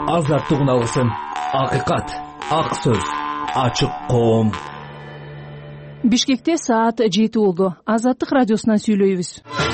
Азаттык алсын, акыйкат, ак сөз, ачык коом. Бишкекте саат 7 болду. Азаттык радиосунан сүйлөйбүз.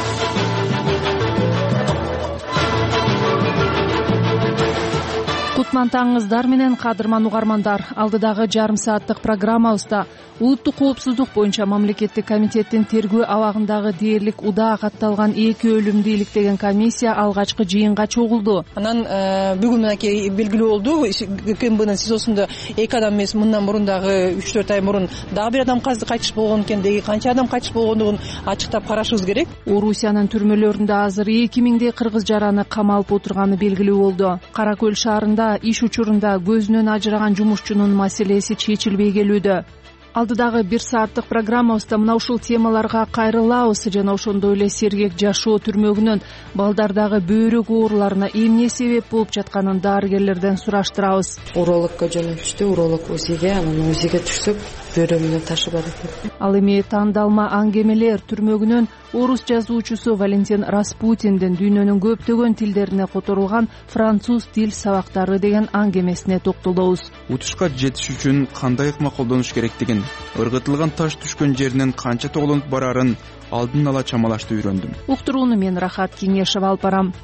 Кутман таңыңыздар менен кадырман угармандар. Алдыдагы жарым сааттык программабызда улуттук коопсуздук боюнча мамлекеттик комитеттин тергөө абагындагы дээрлик удаа катталган 2 өлүмдү иликтеген комиссия алгачкы жыйынга чогулду. Анан бүгүн мынакей белгилүү болду. КМБнын СИЗОсунда 2 адам эмес, мындан мурун дагы 3-4 ай мурун дагы бир адам кайтыш болгон экен. Деги канча адам кайтыш болгондугун ачыктап карашыбыз керек. Орусиянын түрмөлөрүндө азыр 2000дей кыргыз жараны камалып отурганы белгилүү болду. Кара Көл шаарында иш учурунда көзүнөн ажыраган жумушчунун маселеси чечилбей келүүдө. Алдыдагы 1 сааттык программабызда мына ушул темаларга кайрылабыз жана ошондой эле сергек жашоо түрмөгүнөн балдардагы бөйрөк ооруларына эмне себеп болуп жатканын дарыгерлерден сураштырабыз. Урологко жөнөтүштү, уролог УЗИге, анан УЗИге түшсөк бөйрөгүмдө ташып бар экен. Ал эми тандалма аңгемелер түрмөгүнөн орус жазуучусу Валентин Распутиндин дүйнөнүн көптөгөн тилдерине которулган француз тил сабактары деген аңгемесине токтолобуз. Утушка жетиш үчүн кандай ыкма колдонуш керектигин, ыргытылган таш түшкөн жеринен канча тоглонуп барарын алдын ала чамалашты үйрөндүм. Уктурууну мен Рахат Кеңешева алып барам.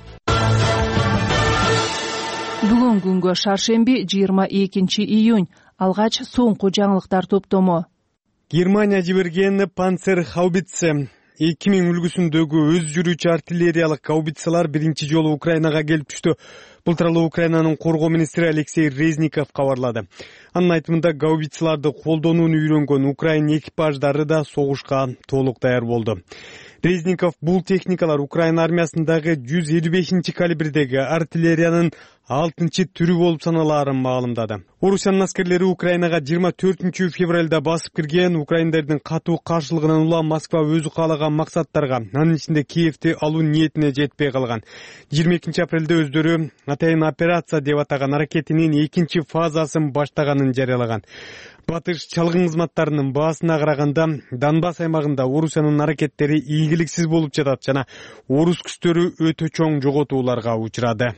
Бүгүн күнгө шаршемби 22 июнь. Алгач соңку жаңылыктар топтому. Германия жиберген Панцер хаубитсе 2000 үлгүсүндөгү өз жүрүүчү артиллериялык гаубицалар биринчи жолу Украинага келип түштү. Бул тууралуу Украинанын коргоо министри Алексей Резников кабарлады. Анын айтымында гаубицаларды колдонууну үйрөнгөн Украин экипаждары да согушка толук даяр болду. Резников бул техникалар Украина армиясындагы 155 калибрдеги артиллериянын 6-түрү болуп саналаарын маалымдады. Орусиянын аскерлери Украинага 24 февралда басып кирген. Украиндердин катуу каршылыгынан улам Москва өзү каалаган максаттарга, анын ичинде Киевти алуу ниетине жетпей калган. 22 апрелде өздөрү атайын операция деп атаган аракетинин 2 фазасын баштаганын жарыялаган. Батыш чалгын кызматтарынын баасына караганда Донбасс аймагында Орусиянын аракеттери ийгиликсиз болуп жатат жана орус күчтөрү өтө чоң жоготууларга учурады.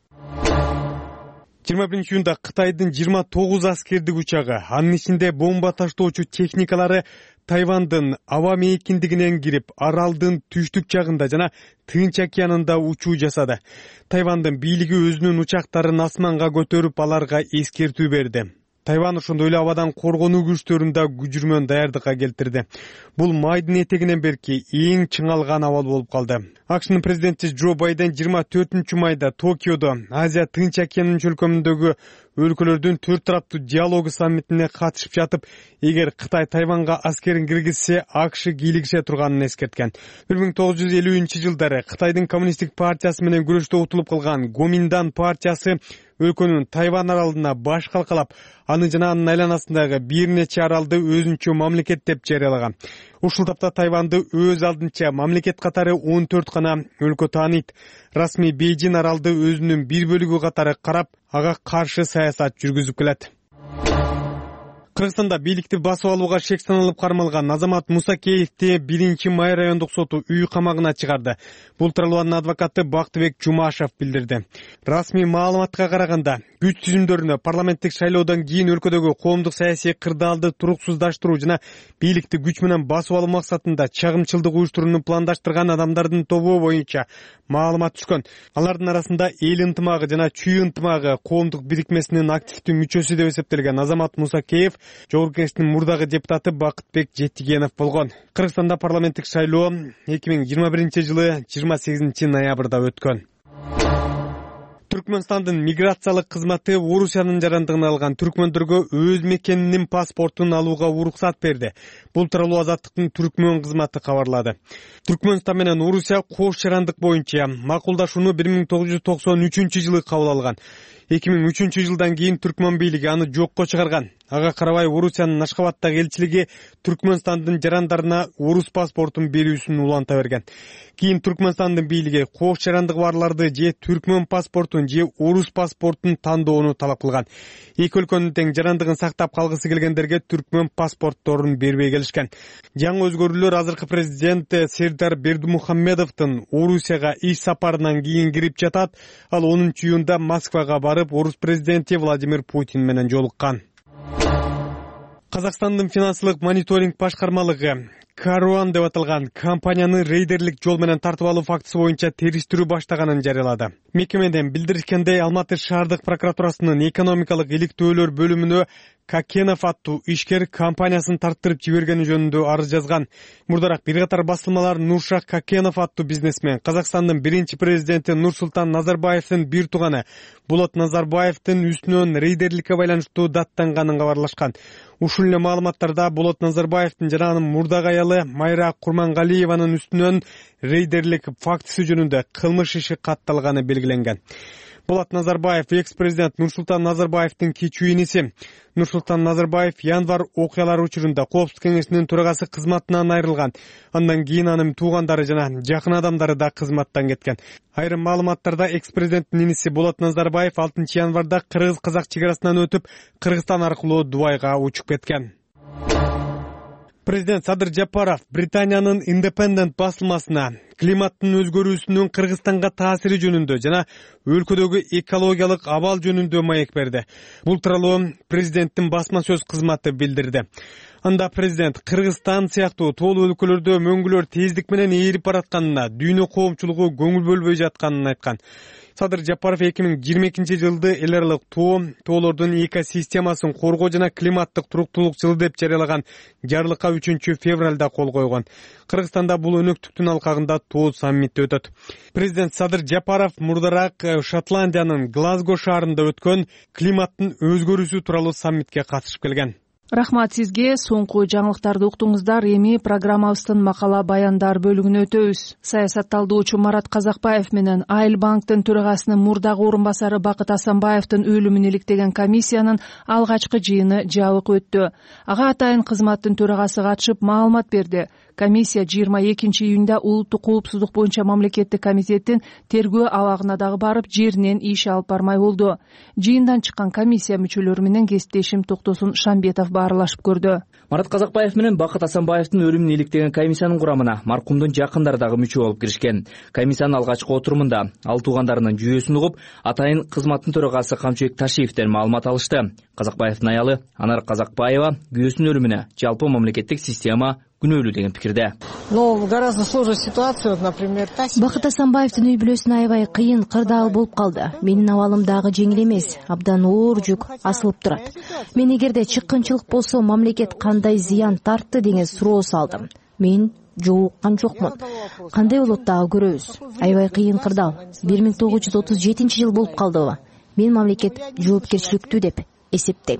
21-июнда Кытайдын 29 аскердик учагы, анын ичинде бомба таштоочу техникалары Тайвандын аба мейкиндигинен кирип, аралдын түштүк жагында жана Тынч океанында учуу жасады. Тайвандын бийлиги өзүнүн учактарын асманга көтөрүп, аларга эскертүү берди. Тайван ошондой эле абадан коргонуу күчтөрүндө күжүрмөн даярдыкка келтирди. Бул майдын этегинен берки эң чыңалган абал болуп калды. АКШнын президенти Джо Байден 24 майда Токиодо Азия Тынч океанынын чөлкөмүндөгү өлкөлөрдүн 4 тараптуу диалогу саммитине катышып жатып, эгер Кытай Тайванга аскерин киргизсе, АКШ кийлигише турганын эскерткен. 1950-жылдары Кытайдын коммунисттик партиясы менен күрөштө утулуп калган Гоминдан партиясы өлкөнүн Тайван аралына баш калкалап, аны жана анын айланасындагы бир нече аралды өзүнчө мамлекет деп жарыялаган. Ушул тапта Тайванды өз алдынча мамлекет катары 14 гана өлкө тааныйт. Расмий Бейжин аралды өзүнүн бир бөлүгү катары карап, ага каршы саясат жүргүзүп келет. Кыргызстанда бийликти басып алууга шек саналып кармалган Азамат Мусакеевди 1-май райондук соту үй камагына чыгарды. Бул тууралуу анын адвокаты Бактыбек Жумашев билдирди. Расмий маалыматка караганда, күч түзүмдөрүнө парламенттик шайлоодон кийин өлкөдөгү коомдук саясий кырдаалды туруксуздаштыруу жана бийликти күч менен басып алуу максатында чагымчылдык уюштурууну пландаштырган адамдардын тобу боюнча маалымат түшкөн. Алардын арасында Эл ынтымагы жана Чүй ынтымагы коомдук бирикмесинин активдүү мүчөсү деп эсептелген Азамат Мусакеев Жогорку Кеңештин мурдагы депутаты Бакытбек Жетигенов болгон. Кыргызстанда парламенттик шайлоо 2021-жылы 28 ноябрда өткөн. Түркмөнстандын миграциялык кызматы Орусиянын жарандыгын алган түркмөндөргө өз мекенинин паспортун алууга уруксат берди. Бул тууралуу Азаттыктын түркмөн кызматы кабарлады. Түркмөнстан менен Орусия кош жарандык боюнча макулдашууну 1993-жылы кабыл алган. 2003-жылдан кийин түркмөн бийлиги аны жокко чыгарган. Ага карабай Орусиянын Ашхабадтагы элчилиги Түркмөнстандын жарандарына орус паспортун берүүсүн уланта берген. Кийин Түркмөнстандын бийлиги кош жарандыгы барларды же түркмөн паспортун же орус паспортун тандоону талап кылган. Эки өлкөнүн тең жарандыгын сактап калгысы келгендерге түркмөн паспортторун бербей келишкен. Жаңы өзгөрүүлөр азыркы президент Сердар Бердимухамедовдун Орусияга иш сапарынан кийин кирип жатат. Ал 10-июнда Москвага барып, барып, орус президенти Владимир Путин менен жолуккан. Казакстандын финансылык мониторинг башкармалыгы Каруан деп аталган компанияны рейдерлик жол менен тартып алуу фактысы боюнча териштирүү баштаганын жарыялады. Мекемеден билдиришкендей, Алматы шаардык прокуратурасынын экономикалык иликтөөлөр бөлүмүнө Какенов аттуу ишкер компаниясын тарттырып жибергени жөнүндө арыз жазган. Мурдараак бир катар басылмалар Нуршах Какенов аттуу бизнесмен Казакстандын биринчи президенти Нурсултан Назарбаевдин бир тууганы Болот Назарбаевдин үстүнөн рейдерликке байланыштуу даттанганын кабарлашкан. Ушул эле маалыматтарда Болот Назарбаевдин жана анын мурдагы аялы Майра Курмангалиеванын үстүнөн рейдерлик фактысы жөнүндө кылмыш иши катталганы белгиленген. Болот Назарбаев экс-президент Нурсултан Назарбаевдин кичүү иниси. Нурсултан Назарбаев январь окуялары учурунда Коопсуздук кеңешинин төрагасы кызматынан айрылган. Андан кийин анын туугандары жана жакын адамдары да кызматтан кеткен. Айрым маалыматтарда экс-президенттин иниси Болот Назарбаев 6 январда кыргыз-казак чек арасынан өтүп, Кыргызстан аркылуу Дубайга учуп кеткен. Президент Садыр Жапаров Британиянын Independent басылмасына климаттын өзгөрүүсүнүн Кыргызстанга таасири жөнүндө жана өлкөдөгү экологиялык абал жөнүндө маек берди. Бул тууралуу президенттин басма сөз кызматы билдирди. Анда президент Кыргызстан сыяктуу тоолуу өлкөлөрдө мөңгүлөр тездик менен ээрип баратканына, дүйнө коомчулугу көңүл бөлбөй жатканын айткан. Садыр Жапаров 2022 жылды эл аралык тоолордун экосистемасын коргоо жана климаттык туруктуулук жылы деп жарыялаган жарлыкка 3 февралда кол койгон. Кыргызстанда бул өнөктүктүн алкагында тоо саммити өтөт. Президент Садыр Жапаров мурдараак Шотландиянын Глазго шаарында өткөн климаттын өзгөрүүсү тууралуу саммитке катышып келген. Рахмат сизге. Соңку жаңылыктарды уктуңуздар. Эми программабыздын макала баяндар бөлүгүнө өтөбүз. Саясатталдоочу Марат Казакбаев менен Айыл банктын төрагасынын мурдагы орун басары Бакыт Асанбаевдин өлүмүн иликтеген комиссиянын алгачкы жыйыны жабык өттү. Ага атайын кызматтын төрагасы катышып маалымат берди. Комиссия 22 июнда улуттук коопсуздук боюнча мамлекеттик комитеттин тергөө абагына дагы барып, жеринен иш алып бармай болду. Жыйындан чыккан комиссия мүчөлөрү менен кесиптешим Токтосун Шамбетов баарлашып көрдү. Марат Казакбаев менен Бакыт Асанбаевдин өлүмүн иликтеген комиссиянын курамына маркумдун жакындары дагы мүчө болуп киришкен. Комиссиянын алгачкы отурумунда ал туугандарынын жүйөсүн угуп, атайын кызматтын төрагасы Камчыбек Ташиевден маалымат алышты. Казакбаевдин аялы Анар Казакбаева күйөөсүнүн өлүмүнө жалпы мамлекеттик система күнөөлүү деген пикирде. Гораздо сложная ситуация, например, Бакыт Асанбаевдин үй бүлөсүнө аябай кыйын, кырдаал болуп калды. Менин абалым дагы жеңил эмес, абдан оор жүк асылып турат. Мен эгерде чыккынчылык болсо, мамлекет кандай зыян тартты деген суроо салдым. Мен жооккан жокмун. Кандай болот дагы көрөбүз. Аябай кыйын кырдаал. 1937 жыл болуп калдыбы? Мен мамлекет жоопкерчиликтүү деп эсептейм.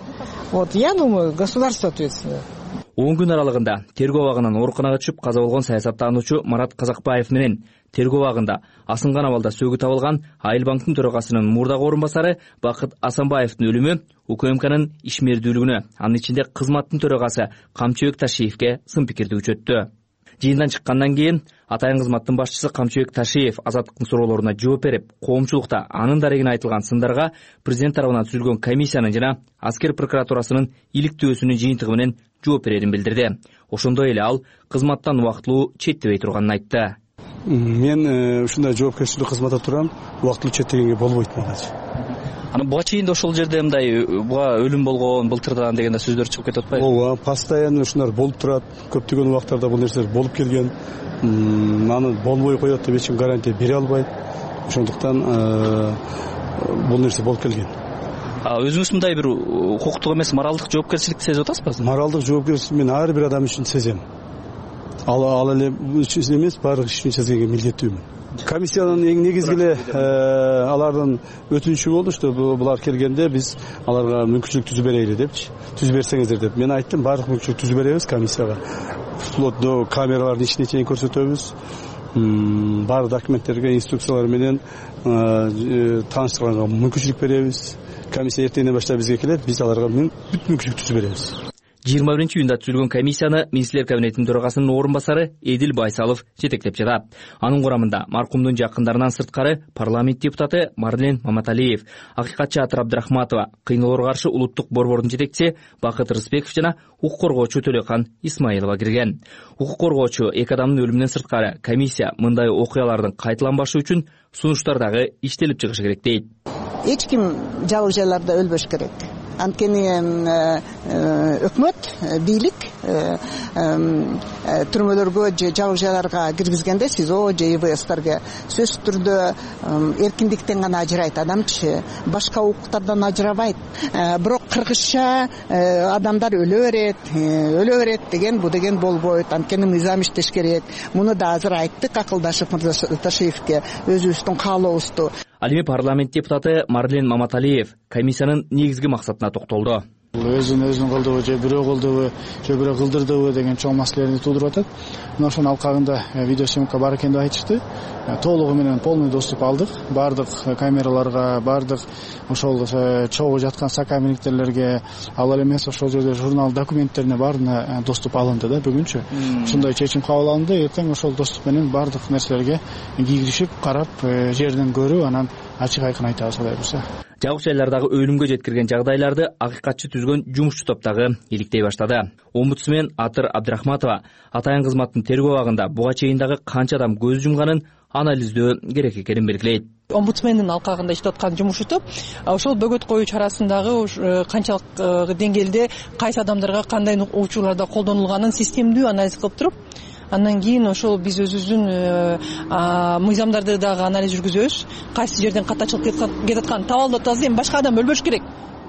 Я думаю, государство ответственное. 10 күн аралыгында тергөө абагынан ооруканага түшүп каза болгон саясаттануучу Марат Казакбаев менен тергөө абагында асынган абалда сөөгү табылган Айыл банктын төрагасынын мурдагы орун басары Бакыт Асанбаевдин өлүмү УКМКнын ишмердүүлүгүнө, анын ичинде кызматтын төрагасы Камчыбек Ташиевке сын пикирди күчөттү. Жыйындан чыккандан кийин атайын кызматтын башчысы Камчыбек Ташиев азаттыктын суроолоруна жооп берип, коомчулукта анын дарегине айтылган сындарга президент тарабынан түзүлгөн комиссиянын жана аскер прокуратурасынын иликтөөсүнүн жыйынтыгы менен жооп берерин билдирди. Ошондой эле ал кызматтан убактылуу четтебей турганын айтты. Мен ушундай жоопкерчилик кызматта турам, убактылуу четтегенге болбойт магачы. Аны буга чейин ошол жерде мындай буга өлүм болгон былтырдан деген сөздөр чыгып кетип атпайбы? Ооба, постоянно ушулар болуп турат. Көптөгөн убактарда бул нерселер болуп келген. Аны болбой коет деп эч ким гарантия бере албайт. Ошондуктан бул нерсе болуп келген. Өзүңүз мындай бир укуктук эмес, моралдык жоопкерчиликти сезип атасызбы? Моралдык жоопкерчилик мен ар бир адам үчүн сезем. Ал эле үчүн эмес, баардык иш үчүн сезенге милдеттүүмүн. Комиссиянын эң негизги эле алардын өтүнүчү болду, что булар келгенде биз аларга мүмкүнчүлүк түзүп берели депчи. Түзүп берсеңиздер деп. Мен айттым, баардык мүмкүнчүлүк түзүп беребиз комиссияга. Вплоть до камералардын ичине чейин көрсөтөбүз. Баардык документтерге, инструкциялар менен тааныштырганга мүмкүнчүлүк беребиз. Комиссия эртеңден баштап бизге келет, биз аларга бүт мүмкүнчүлүк түзүп беребиз. 21 июнда түзүлгөн комиссияны министрлер кабинетинин төрагасынын орун басары Эдил Байсалов жетектеп жатат. Анын курамында маркумдун жакындарынан сырткары парламент депутаты Марлен Маматалиев, акыйкатчы Атыр Абдрахматова, кыйноолорго каршы улуттук борбордун жетекчиси Бакыт Рысбеков жана укук коргоочу Төлөкан Исмаилова кирген. Укук коргоочу эки адамдын өлүмүнөн сырткары комиссия мындай окуялардын кайталанбашы үчүн сунуштар дагы иштелип чыгышы керек дейт. эч ким жабык жайларда өлбөш керек. Анткени өкмөт, бийлик түрмөлөргө же жабык жайларга киргизгенде СИЗО же ИВС'терге сөзсүз түрдө эркиндиктен гана ажырайт адамчы, башка укуктардан ажырабайт. Бирок кыргызча адамдар өлө берет деген бу деген болбойт. Анткени мыйзам иштеш керек. Муну да азыр айттык акылдашып Мырзаташиевке өзүбүздүн каалообузду. Ал эми парламент депутаты Марлен Маматалиев комиссиянын негизги максатына токтолду. Өзүн колдобу же бирөө колдобу же бирөө кылдырдыбы деген чоң маселелерди туудуруп атат. Мына ошонун алкагында видеосъемка бар экен деп айтышты. Толугу менен полный доступ алдык. Бардык камераларга, бардык ошол чогуу жаткан сокамерниктерлерге, ал эмес ошол жерде журнал документтерине баарына доступ алынды да бүгүнчү. Ушундай чечим кабыл алынды. Эртең ошол доступ менен бардык нерселерге кийгизип карап, жерден көрүп, анан ачык айкын айтабыз Кудай буйрса. Жабык жайлардагы өлүмгө жеткирген жагдайларды акыйкатчы түзгөн жумушчу топ дагы иликтей баштады. Омбудсмен Атыр Абдрахматова атайын кызматтын тергөө абагында буга чейин дагы канча адам көз жумганын анализдөө керек экенин белгилейт. Омбудсмендин алкагында иштеп аткан жумушчу топ ошол бөгөт коюу чарасындагы канчалык деңгээлде кайсы адамдарга кандай учурларда колдонулганын системдүү анализ кылып туруп, андан кийин ошол биз өзүбүздүн мыйзамдарды дагы анализ жүргүзөбүз. Кайсы жерден катачылык кетип атканын таап алып атабыз. Эми башка адам өлбөш керек.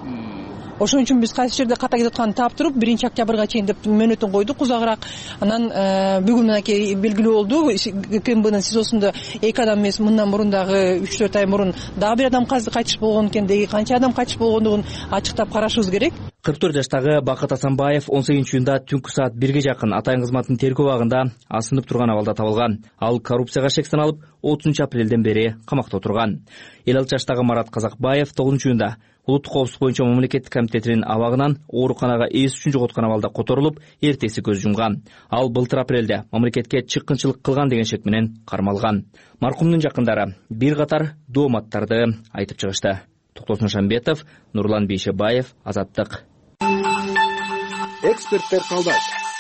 Ошон үчүн биз кайсы жерде ката кетип атканын таап туруп 1-октябрга чейин деп мөөнөтүн койдук узагыраак. Анан бүгүн мынакей белгилүү болду. КМБнын СИЗОсунда 2 адам эмес, мындан мурун дагы 3-4 ай мурун дагы бир адам кайтыш болгон экен. Деги канча адам кайтыш болгондугун ачыктап карашыбыз керек. 44 жаштагы Бакыт Асанбаев 18-июнда түнкү саат 1ге жакын атайын кызматтын тергөө абагында асынып турган абалда табылган. Ал коррупцияга шек саналып 30-апрелден бери камакта отурган. 56 жаштагы Марат Казакбаев 9-июнда улуттук коопсуздук боюнча мамлекеттик комитетинин абагынан ооруканага эс үчүн жоготкон абалда которулуп, эртеси көз жумган. Ал былтыр апрелде мамлекетке чыккынчылык кылган деген шек менен кармалган. Маркумдун жакындары бир катар дооматтарды айтып чыгышты. Токтосун Шамбетов, Нурлан Бейшебаев, Азаттык. Эксперттер талдайт.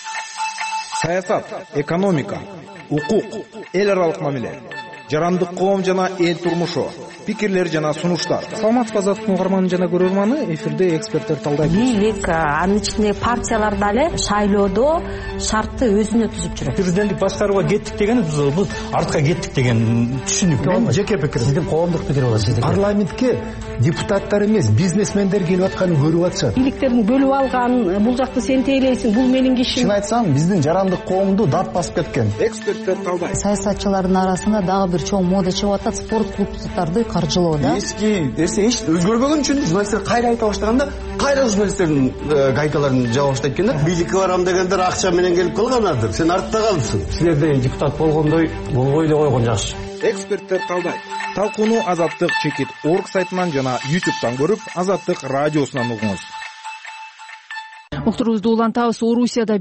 Саясат, экономика, укук, эл аралык мамиле, жарандык коом жана эл турмушу, пикирлер жана сунуштар. Саламатсызбы Азаттык угарманы жана көрөрманы, эфирде эксперттер талдайт. Бийлик, анын ичинде партиялар дагы шайлоодо шартты өзүнө түзүп жүрөт. Президенттик башкарууга кеттик деген биз артка кеттик деген түшүнүк. Мен жеке пикир. Сиздин коомдук пикир болот сиздики. Парламентке депутаттар эмес, бизнесмендер келип атканын көрүп атышат. Бийликтерин бөлүп алган, бул жакты сен тейлейсиң, бул менин кишим. Чын айтсам, биздин жарандык коомду дат басып кеткен. Эксперттер талдайт. Саясатчылардын арасында дагы бир чоң мода чыгып атат, спорт клубдарды каржылоо да. Эски нерсе эч өзгөрбөгөн үчүн журналисттер кайра айта баштаганда, кайра журналисттердин гайкаларын жаба баштайт экен да. Бийликке барам дегендер акча менен келип калганадыр. Сен артта калыпсың. Силерде депутат болгондой болбой эле койгон жакшы. Эксперттер талдайт. Талкууну Азаттык чекит орг сайтынан жана YouTube'дан көрүп, Азаттык радиосунан угуңуз. Уктурубузду улантабыз. Орусияда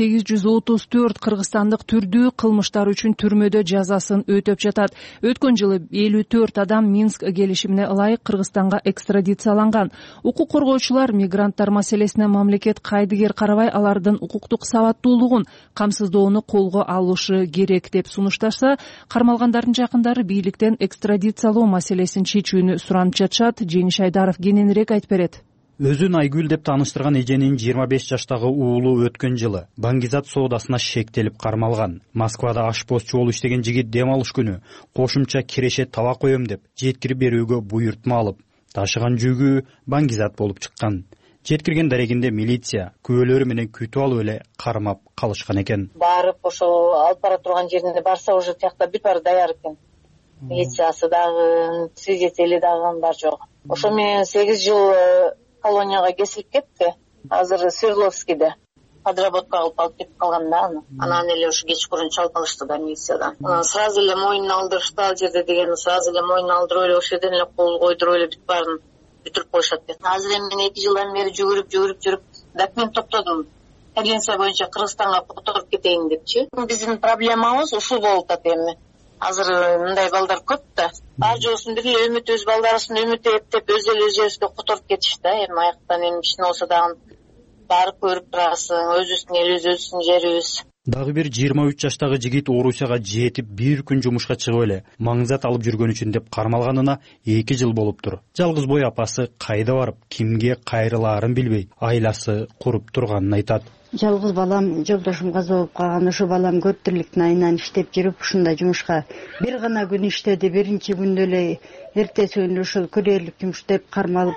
1834 кыргызстандык түрдүү кылмыштар үчүн түрмөдө жазасын өтөп жатат. Өткөн жылы 54 адам Минск келишимине ылайык Кыргызстанга экстрадицияланган. Укук коргоочулар мигранттар маселесине мамлекет кайдыгер карабай алардын укуктук сабаттуулугун камсыздоону колго алышы керек деп сунушташса, кармалгандардын жакындары бийликтен экстрадициялоо маселесин чечүүнү суранып жатышат. Жеңиш Айдаров кененирээк айтып берет. Өзүн Айгүл деп тааныштырган эженин 25 жаштагы уулу өткөн жылы баңгизат соодасына шектелип кармалган. Москвада ашпозчу болуп иштеген жигит дем алыш күнү кошумча киреше табак коем деп жеткирип берүүгө буйртма алып, ташыган жүгү баңгизат болуп чыккан. Жеткирген дарегинде милиция күбөлөрү менен күтүп алып эле кармап калышкан экен. Барып ошол алып бара турган жерине барса уже тиякта бир пар даяр экен. Милициясы дагы, свидетели дагы бар жок. Ошо менен 8 жыл колонияга кесилип кетти. Азыр Свердловскийде подработка кылып алып кетип калган да аны. Анан эле ушу кечкурун чалып алышты да милициядан. Сразу эле мойнуна алдырышты ал жерде деген, сразу эле мойнуна алдырып эле ошол жерден эле кол койдуруп эле бүт баарын бүтүрүп коюшат экен. Азыр эми мен 2 жылдан бери жүгүрүп документ топтодум. Конвенция боюнча Кыргызстанга которуп кетейин депчи. Биздин проблемабыз ушул болуп атат эми. Азыр мындай балдар көп да. Бар жоосун бир эле үмүт өз балдарысын үмүт эптеп өз жерибизге которуп кетишти да. Эми аяктан эми кичине болсо дагы барып көрүп турасың, өзүбүздүн элибиз, өзүбүздүн жерибиз. Дагы бир 23 жаштагы жигит Орусияга жетип бир күн жумушка чыгып эле маңзат алып жүргөн үчүн деп кармалганына 2 жыл болуптур. Жалгыз бой апасы кайда барып, кимге кайрылаарын билбей, айласы куруп турганын айтат. Жалгыз балам жолдошум каза болуп калган. Ошо балам 4 тирликтин айынан иштеп жүрүп, ушундай жумушка бир гана күн иштеди. Биринчи күндө эле эртеси күнү ушул күрөрлүк жумуш деп кармалып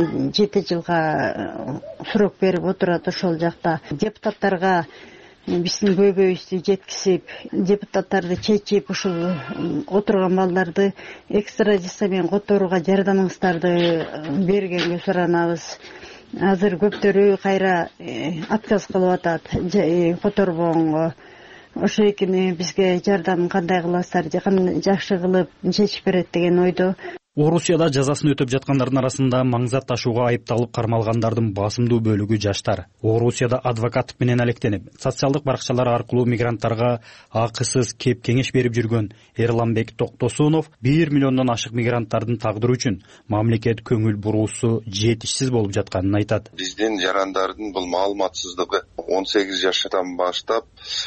7 жылга срок берип отурат ошол жакта. Депутаттарга биздин көйгөйүбүздү жеткизип, депутаттарды чечип, ушул отурган балдарды экстрадиция менен которууга жардамыңыздарды бергенге суранабыз. Азыр көптөрү кайра отказ кылып атат которбогонго. Ошо экини бизге жардам кандай кыласыздар, жакшы кылып чечип берет деген ойдо. Орусияда жазасын өтөп жаткандардын арасында маңзат ташууга айыпталып кармалгандардын басымдуу бөлүгү жаштар. Орусияда адвокат менен алектенип, социалдык баракчалар аркылуу мигранттарга акысыз кеп кеңеш берип жүргөн Эрланбек Токтосунов 1 миллиондон ашык мигранттардын тагдыры үчүн мамлекет көңүл буруусу жетишсиз болуп жатканын айтат. Биздин жарандардын бул маалыматсыздыгы 18 жаштан баштап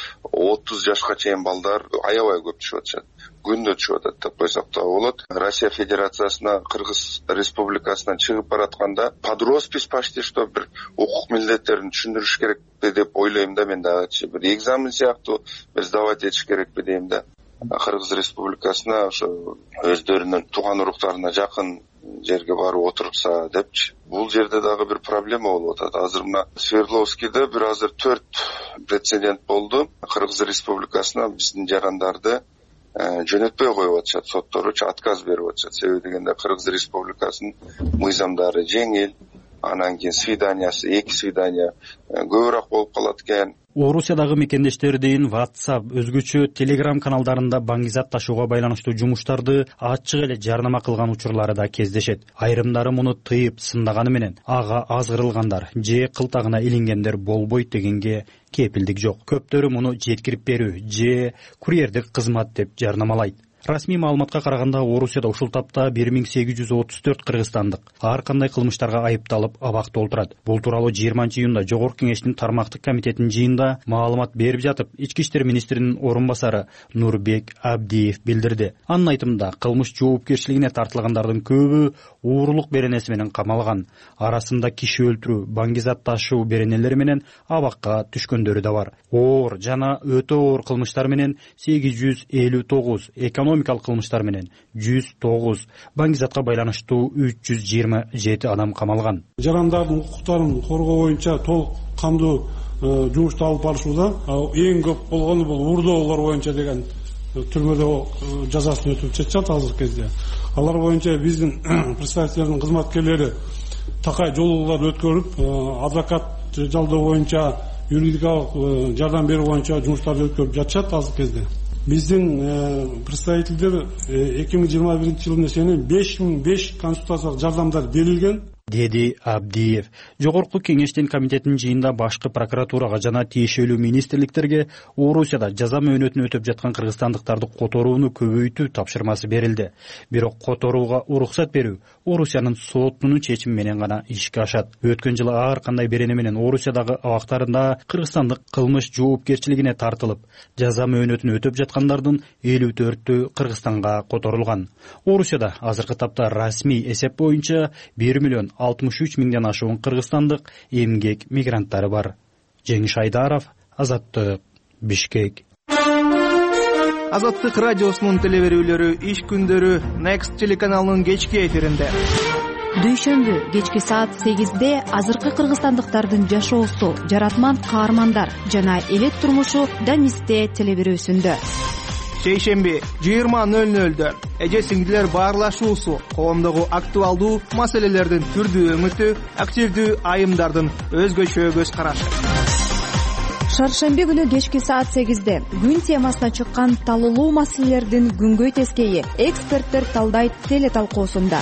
30 жашка чейин балдар аябай көп түшүп атышат. Күндө түшүп атат деп койсок да болот. Россия Федерациясына, Кыргыз Республикасынан чыгып баратканда под роспись почти что бир укук милдеттерин түшүндүрүш керекпи деп ойлойм да мен дагычы. Бир экзамен сыяктуу бир сдавать этиш керекпи дейм да. Кыргыз Республикасына ошо өздөрүнүн тууган уруктарына жакын жерге барып отурса депчи. Бул жерде дагы бир проблема болуп атат. Азыр мына Свердловскийде бир азыр 4 прецедент болду. Кыргыз Республикасына биздин жарандарды жөнөтпөй коюп атышат, сотторучу отказ берип атышат. Себеби дегенде Кыргыз Республикасынын мыйзамдары жеңил, анан кийин свиданиясы 2 свидания көбүрөөк болуп калат экен. Орусиядагы мекендештердин WhatsApp, өзгөчө Telegram каналдарында баңгизат ташууга байланыштуу жумуштарды ачык эле жарнама кылган учурлары да кездешет. Айрымдары муну тыйып сындаганы менен ага азгырылгандар же кылтагына илингендер болбойт дегенге кепилдик жок. Көптөрү муну жеткирип берүү же курьердик кызмат деп жарнамалайт. Расмий маалыматка караганда Орусияда ушул тапта 1834 кыргызстандык ар кандай кылмыштарга айыпталып абакта отурат. Бул тууралуу 20-июнда Жогорку кеңештин тармактык комитетинин жыйынында маалымат берип жатып, Ички иштер министринин орун басары Нурбек Абдиев билдирди. Анын айтымында, кылмыш жоопкерчилигине тартылгандардын көбү уурулук беренеси менен камалган. Арасында киши өлтүрүү, баңгизат ташуу беренелери менен абакка түшкөндөрү да бар. Оор жана өтө оор кылмыштар менен 859, экономикалык кылмыштар менен 109, баңгизатка байланыштуу 327 адам камалган. Жарандардын укуктарын коргоо боюнча толук кандуу жумушту алып барышууда эң көп болгону бул уурдоолор боюнча деген түрмөдө жазасын өтүп жатышат азыркы кезде. Алар боюнча биздин представительдердин кызматкерлери такай жолугуулар өткөрүп, адвокат жалдоо боюнча, юридикалык жардам берүү боюнча жумуштарды өткөрүп жатышат азыркы кезде. Биздин представительдер 2021 жылына чейин 5005 консультациялык жардамдар берилген, деди Абдиев. Жогорку кеңештин комитетинин жыйында башкы прокуратурага жана тиешелүү министрликтерге Орусияда жаза мөөнөтүн өтөп жаткан кыргызстандыктарды которууну көбөйтүү тапшырмасы берилди. Бирок которууга уруксат берүү Орусиянын сотунун чечими менен гана ишке ашат. Өткөн жылы ар кандай берене менен Орусиядагы абактарында кыргызстандык кылмыш жоопкерчилигине тартылып, жаза мөөнөтүн өтөп жаткандардын 54-тү Кыргызстанга которулган. Орусияда азыркы тапта расмий эсеп боюнча 1 миллион 63 миңден ашуун кыргызстандык эмгек мигранттары бар. Жеңиш Айдаров, Азаттык, Бишкек. Азаттык радиосунун телеберүүлөрү иш күндөрү Next телеканалынын кечки эфиринде. Дүйшөмбү кечки саат 8-де азыркы кыргызстандыктардын жашоосу, жаратман каармандар жана элет турмушу Данисте телеберүүсүндө. Шейшемби 20:00-дө эже сиңдилер баарлашуусу, коомдогу актуалдуу маселелердин түрдүү өңүтү, активдүү айымдардын өзгөчө көз карашы. Шаршемби күнү кечки саат 8-де күн темасына чыккан талуулуу маселелердин күнгөй тескейи эксперттер талдайт телеталкуусунда.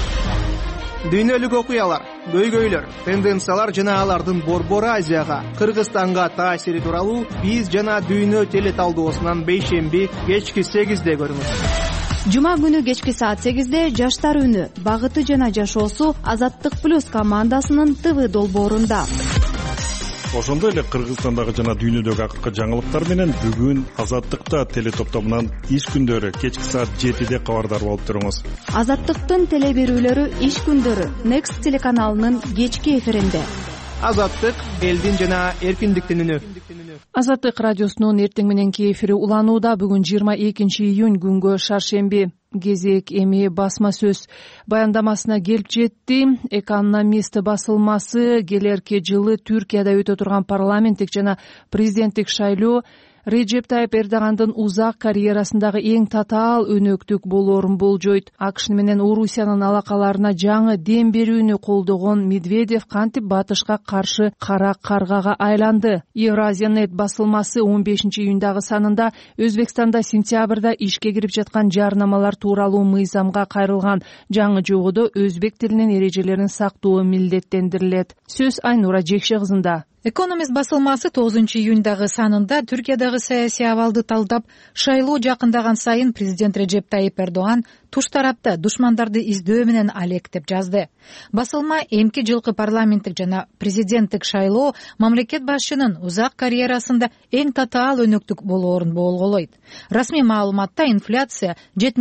Дүйнөлүк окуялар, көйгөйлөр, тенденциялар жана алардын Борбор Азияга, Кыргызстанга таасири тууралуу биз жана дүйнө телеталдоосунан бейшемби кечки 8-де көрүңүз. Жума күнү кечки саат 8-де жаштар үнү, багыты жана жашоосу Азаттык плюс командасынын ТВ долбоорунда. ошондой эле Кыргызстандагы жана дүйнөдөгү акыркы жаңылыктар менен бүгүн Азаттыкта теле топтомунан иш күндөрү кечки саат 7-де кабардар болуп туруңуз. Азаттыктын теле берүүлөрү иш күндөрү Next телеканалынын кечки эфиринде. Азаттык элдин жана эркиндиктин үнү. Азаттык радиосунун эртең мененки эфири уланууда. Бүгүн 22 июнь күнгө шаршемби. Кезек эми басма сөз баяндамасына келип жетти. Экономист басылмасы келерки жылы Түркияда өтө турган парламенттик жана президенттик шайлоо Реджеп Тайып Эрдогандын узак карьерасындагы эң татаал өнөктүк болоорун болжойт. АКШ менен Орусиянын алакаларына жаңы дем берүүнү колдогон Медведев кантип батышка каршы кара каргага айланды. Евразия.нет басылмасы 15 июндагы санында Өзбекстанда сентябрда ишке кирип жаткан жарнамалар тууралуу мыйзамга кайрылган жаңы жободо өзбек тилинин эрежелерин сактоо милдеттендирилет. Сөз Айнура Жекше кызында. Экономист басылмасы 9 июндагы санында Түркиядагы саясий абалды талдап, шайлоо жакындаган сайын президент Реджеп Тайып Эрдоган туш тарапта душмандарды издөө менен алек деп жазды. Басылма эмки жылкы парламенттик жана президенттик шайлоо мамлекет башчынын узак карьерасында эң татаал өнөктүк болоорун болголойт. Расмий маалыматта инфляция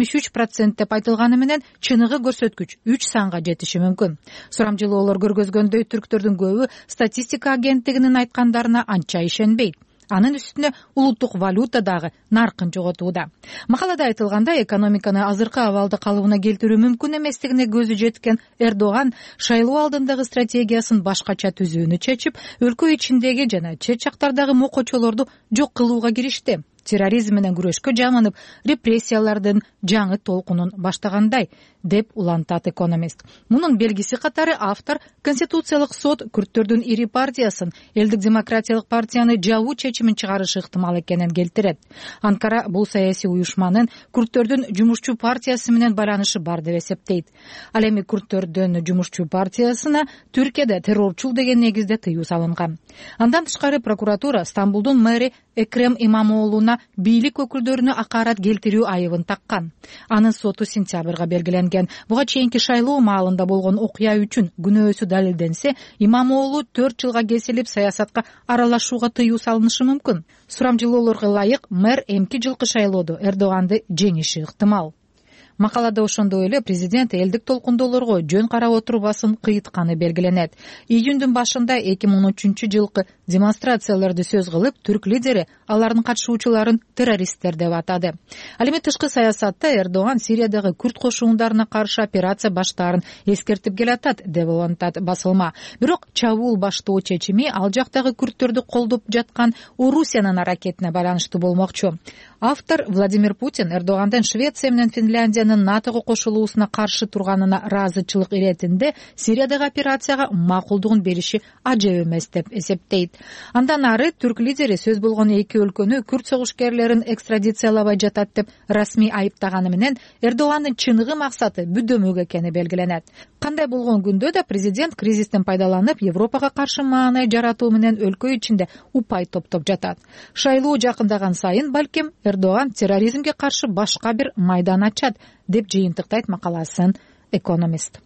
73% деп айтылганы менен чыныгы көрсөткүч 3 санга жетиши мүмкүн. Сурамжылоолор көргөзгөндөй түрктөрдүн көбү статистика агенттигинин айткандарына анча ишенбейт. Анын үстүнө улуттук валюта дагы наркын жоготууда. Макалада айтылгандай, экономиканы азыркы абалды калыбына келтирүү мүмкүн эместигине көзү жеткен Эрдоган шайлоо алдындагы стратегиясын башкача түзүүнү чечип, өлкө ичиндеги жана чет жактардагы мокочолорду жок кылууга киришти. Терроризм менен күрөшкө жаманып, репрессиялардын жаңы толкунун баштагандай, деп улантат экономист. Мунун белгиси катары автор Конституциялык сот күрттөрдүн ири партиясын, Элдик демократиялык партияны жабуу чечимин чыгарышы ыктымал экенин келтирет. Анкара бул саясий уюшманын күрттөрдүн жумушчу партиясы менен байланышы бар деп эсептейт. Ал эми күрттөрдүн жумушчу партиясына Түркияда террорчул деген негизде тыюу салынган. Андан тышкары прокуратура Стамбулдун мэри Экрем Имамоолуна бийлик өкүлдөрүнө акарат келтирүү айыбын таккан. Анын соту сентябрга белгиленген. Буга чейинки шайлоо маалында болгон окуя үчүн күнөөсү далилденсе, Имамоолу 4 жылга кесилип саясатка аралашууга тыюу салынышы мүмкүн. Сурамжылоолорго ылайык, мэр эмки жылкы шайлоодо Эрдоганды жеңиши ыктымал. Макалада ошондой эле президент элдик толкундоолорго жөн карап отурбасын кыйытканы белгиленет. Июндун башында 2013 жылкы демонстрацияларды сөз кылып, түрк лидери алардын катышуучуларын террористтер деп атады. Ал эми тышкы саясатта Эрдоган Сириядагы күрт кошуундарына каршы операция баштаарын эскертип келатат деп улантат басылма. Бирок чабуул баштоо чечими ал жактагы күрттөрдү колдоп жаткан Орусиянын аракетине байланыштуу болмокчу. Автор Владимир Путин Эрдогандын Швеция менен Финляндиянын НАТОго кошулуусуна каршы турганына ыраазычылык иретинде Сириядагы операцияга макулдугун бериши ажап эмес деп эсептейт. Андан ары түрк лидери сөз болгон эки өлкөнү күрт согушкерлерин экстрадициялабай жатат деп расмий айыптаганы менен Эрдогандын чыныгы максаты бүдөмөк экени белгиленет. Кандай болгон күндө да президент кризистен пайдаланып Европага каршы маанай жаратуу менен өлкө ичинде упай топтоп жатат. Шайлоо жакындаган сайын балким Эрдоган терроризмге каршы башка бир майдан ачат деп жыйынтыктайт макаласын экономист.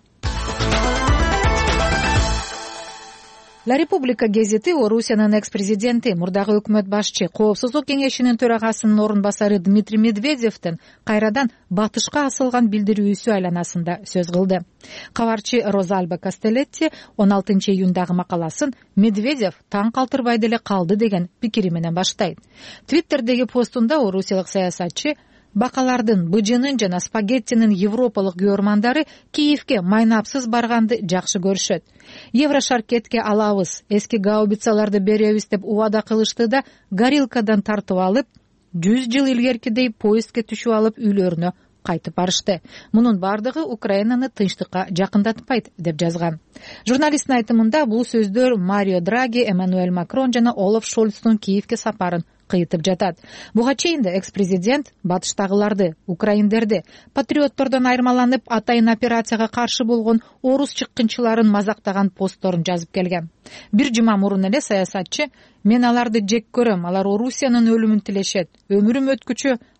La Repubblica гезити Орусиянын экс-президенти, мурдагы өкмөт башчы, Коопсуздук кеңешинин төрагасынын орун басары Дмитрий Медведевдин кайрадан батышка асылган билдирүүсү айланасында сөз кылды. Кабарчы Розальба Кастелетти 16 июндагы макаласын Медведев таң калтырбай деле калды деген пикири менен баштайт. Твиттердеги постунда орусиялык саясатчы бакалардын, быжынын жана спагеттинин европалык көрмандары Киевке майнапсыз барганды жакшы көрүшөт. Еврошаркетке алабыз, эски гаубицаларды беребиз деп убада кылышты да горилкадан тартып алып, 100 жыл илгеркидей поездге түшүп алып үйлөрүнө кайтып барышты. Мунун бардыгы Украинаны тынчтыкка жакындатпайт деп жазган. Журналисттин айтымында бул сөздөр Марио Драги, Эммануэль Макрон жана Олаф Шольцтун Киевке сапарын кыйтып жатат. Буга чейин да экс-президент батыштагыларды, украиндерди, патриоттордон айырмаланып атайын операцияга каршы болгон орус чыккынчыларын мазактаган постторун жазып келген. Бир жума мурун эле саясатчы: "Мен аларды жек көрөм, алар Орусиянын өлүмүн тилешет. Өмүрүм өткүчө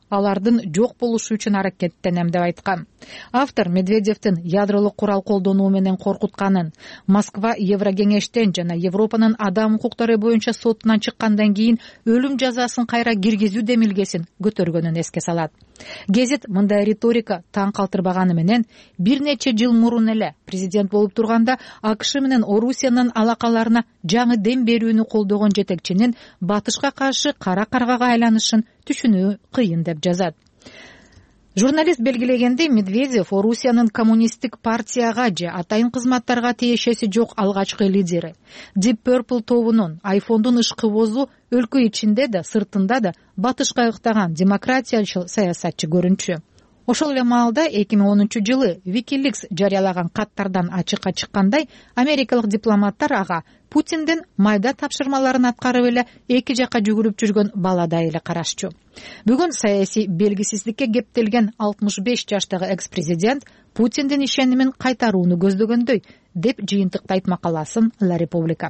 алардын жок болушу үчүн аракеттенем деп айткан. Автор Медведевдин ядролук курал колдонуу менен коркутканын, Москва Еврокеңештен жана Европанын адам укуктары боюнча сотунан чыккандан кийин өлүм жазасын кайра киргизүү демилгесин көтөргөнүн эске салат. Гезит мындай риторика таң калтырбаганы менен бир нече жыл мурун эле президент болуп турганда АКШ менен Орусиянын алакаларына жаңы дем берүүнү колдогон жетекчинин батышка каршы кара каргага айланышын түшүнүү кыйын деп жазат. Журналист белгилегендей, Медведев Орусиянын коммунисттик партияга же атайын кызматтарга тиешеси жок алгачкы лидери. Deep Purple тобунун айфондун ышкыбозу өлкө ичинде да сыртында да батышка ыктаган демократиячыл саясатчы көрүнчү. Ошол эле маалда 2010-жылы Wikileaks жарыялаган каттардан ачыкка чыккандай, америкалык дипломаттар ага Путиндин майда тапшырмаларын аткарып эле эки жакка жүгүрүп жүргөн баладай эле карашчу. Бүгүн саясий белгисиздикке кептелген 65 жаштагы экс-президент Путиндин ишенимин кайтарууну көздөгөндөй деп жыйынтыктайт макаласын La Repubblica.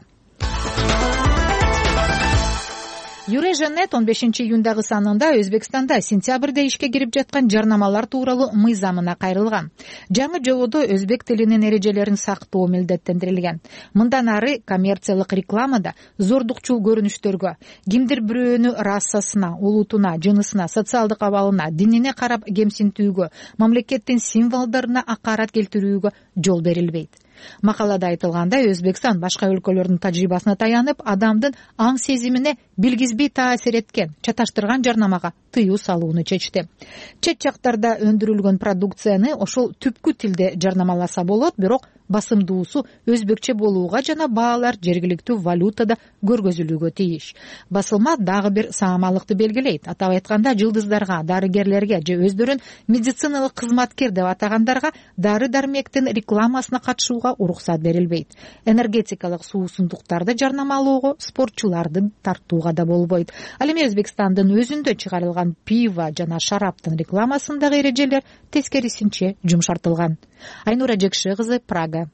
Eurasian.net 15-июндагы санында Өзбекстанда сентябрда ишке кирип жаткан жарнамалар тууралуу мыйзамына кайрылган. Жаңы жободо өзбек тилинин эрежелерин сактоо милдеттендирилген. Мындан ары коммерциялык рекламада зордукчул көрүнүштөргө, кимдир бирөөнү расасына, улутуна, жынысына, социалдык абалына, динине карап кемсинтүүгө, мамлекеттин символдоруна акарат келтирүүгө жол берилбейт. Макалада айтылгандай, Өзбекстан башка өлкөлөрдүн тажрыйбасына таянып, адамдын аң сезимине билгизбей таасир эткен, чаташтырган жарнамага тыюу салууну чечти. Чет жактарда өндүрүлгөн продукцияны ошол түпкү тилде жарнамаласа болот, бирок басымдуусу өзбекче болууга жана баалар жергиликтүү валютада көргөзүлүүгө тийиш. Басылма дагы бир саамалыкты белгилейт. Атап айтканда, жылдыздарга, дарыгерлерге же өздөрүн медициналык кызматкер деп атагандарга дары-дармектин рекламасына катышууга уруксат берилбейт. Энергетикалык суусундуктарды жарнамалоого, спортчуларды тартууга да болбойт. Ал эми Өзбекстандын өзүндө чыгарылган пиво жана шараптын рекламасындагы эрежелер тескерисинче жумшартылган. Айнура Жекше кызы, Прага.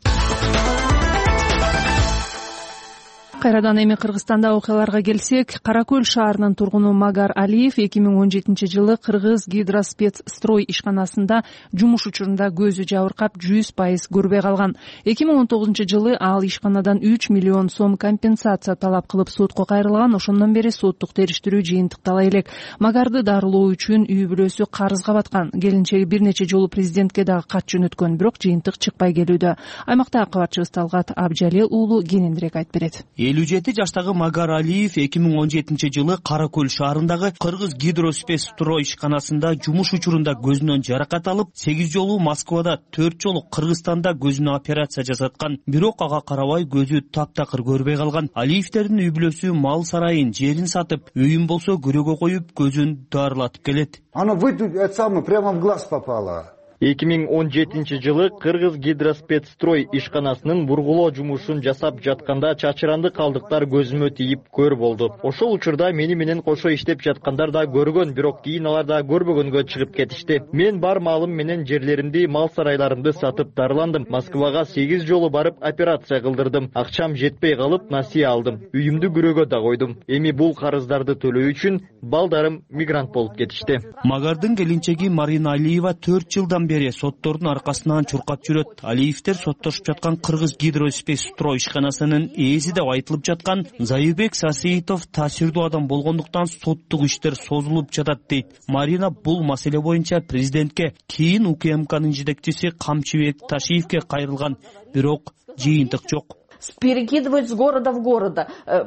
Кайрадан эми Кыргызстанда окуяларга келсек, Кара Көл шаарынын тургуну Магар Алиев 2017-жылы Кыргыз Гидроспецстрой ишканасында жумуш учурунда көзү жабыркап 100% көрбөй калган. 2019-жылы ал ишканадан 3 миллион сом компенсация талап кылып сотко кайрылган. Ошондон бери соттук териштирүү жыйынтыктала элек. Магарды дарылоо үчүн үй бүлөсү карызга баткан. Келинчеги бир нече жолу президентке дагы кат жөнөткөн, бирок жыйынтык чыкпай келүүдө. Аймакта кабарчыбыз Талгат Абжалил уулу кененирээк айтып берет. 57 жаштагы Магар Алиев 2017-жылы Кара Көл шаарындагы Кыргыз Гидроспецстрой ишканасында жумуш учурунда көзүнөн жаракат алып, 8 жолу Москвада, 4 жолу Кыргызстанда көзүнө операция жасаткан. Бирок ага карабай көзү таптакыр көрбөй калган. Алиевтердин үй бүлөсү мал сарайын, жерин сатып, үйүн болсо күрөөгө коюп, көзүн дарылатып келет. Оно прямо в глаз попало. 2017-жылы Кыргыз Гидроспецстрой ишканасынын бургулоо жумушун жасап жатканда чачыранды калдыктар көзүмө тийип көр болду. Ошол учурда мени менен кошо иштеп жаткандар да көргөн, бирок кийин алар да көрбөгөнгө чыгып кетишти. Мен бар малым менен жерлеримди, мал сарайларымды сатып дарыландым. Москвага 8 жолу барып операция кылдырдым. Акчам жетпей калып, насыя алдым. Үйүмдү күрөөгө да койдум. Эми бул карыздарды төлөө үчүн балдарым мигрант болуп кетишти. Магардын келинчеги Марина Алиева 4 жылдан соттордун аркасынан чуркап жүрөт. Алиевтер соттошуп жаткан Кыргыз Гидроспецстрой ишканасынын ээси деп айтылып жаткан Зайырбек Сарсеитов таасирдүү адам болгондуктан соттук иштер созулуп жатат дейт. Марина бул маселе боюнча президентке, кийин УКМКнын жетекчиси Камчыбек Ташиевке кайрылган, бирок жыйынтык жок. Перекидывают с города в города.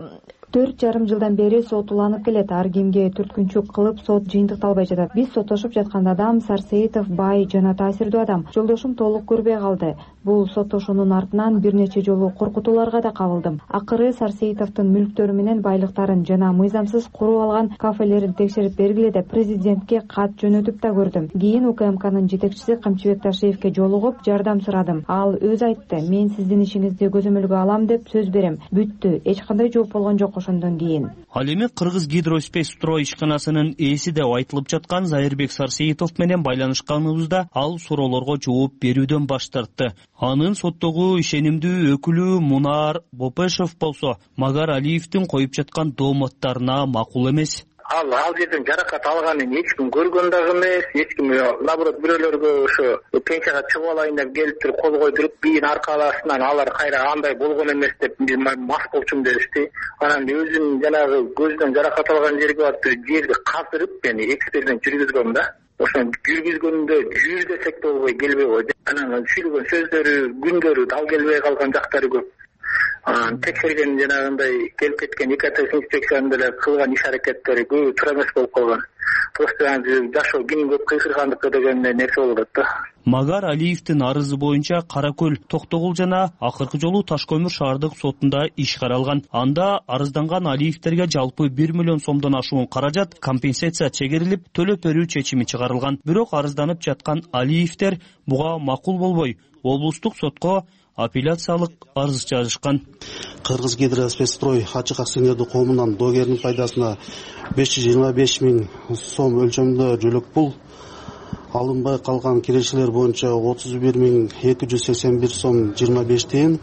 4,5 жылдан бери сот уланып келет. Ар кимге түрткүнчүк кылып сот жыйынтыкталбай жатат. Биз соттошуп жаткан адам Сарсеитов бай жана таасирдүү адам. Жолдошум толук көрбөй калды. Бул соттошуунун артынан бир нече жолу коркутууларга да кабылдым. Акыры Сарсеитовдун мүлктөрү менен байлыктарын жана мыйзамсыз куруп алган кафелерин текшерип бергиле деп президентке кат жөнөтүп да көрдүм. Кийин УКМКнын жетекчиси Камчыбек Ташиевке жолугуп жардам сурадым. Ал өзү айтты: "Мен сиздин ишиңизди көзөмөлгө алам деп сөз берем." Бүттү. Эч кандай жооп болгон жок ошондон кийин. Ал эми Кыргыз Гидроспецстрой ишканасынын ээси деп айтылып жаткан Зайырбек Сарсеитов менен байланышканыбызда ал суроолорго жооп берүүдөн баш тартты. Анын соттогу ишенимдүү өкүлү Мунар Бопешов болсо Магар Алиевдин коюп жаткан домотторуна макул эмес. ал жерден жаракат алганын эч ким көргөн дагы эмес, эч ким наоборот бирөөлөргө ошо пенсияга чыгып алайын деп келип туруп кол койдуруп бийин аркалашынан алар кайра андай болгон эмес деп мас болчумун дешти. Анан өзүм жанагы көздөн жаракат алган жерге барып жерди каздырып мен эксперимент жүргүзгөм да. Ошон жүргүзгөндө жүр десек да болбой келбей койду. Анан сүйлөгөн сөздөрү, күндөрү дал келбей калган жактары көп. Текшерген жанагындай келип кеткен ИКТ инспекциянын деле кылган иш аракеттери көбү туура эмес болуп калган. Просто жашоо ким көп кыйкыргандыкы деген нерсе болуп атат да. Магар Алиевдин арызы боюнча Кара Көл, Токтогул жана акыркы жолу Таш көмүр шаардык сотунда иш каралган. Анда арызданган Алиевдерге жалпы 1 миллион сомдон ашуун каражат компенсация чегерилип, төлөп берүү чечими чыгарылган. Бирок арызданып жаткан Алиевдер буга макул болбой, облустук сотко апелляциялык арыз жазышкан. Кыргыз Гидроспецстрой ачык акционердик коомунан доогердин пайдасына 525 000 сом өлчөмдө жөлөк пул, алынбай калган кирешелер боюнча 31 281 сом 25 тиен,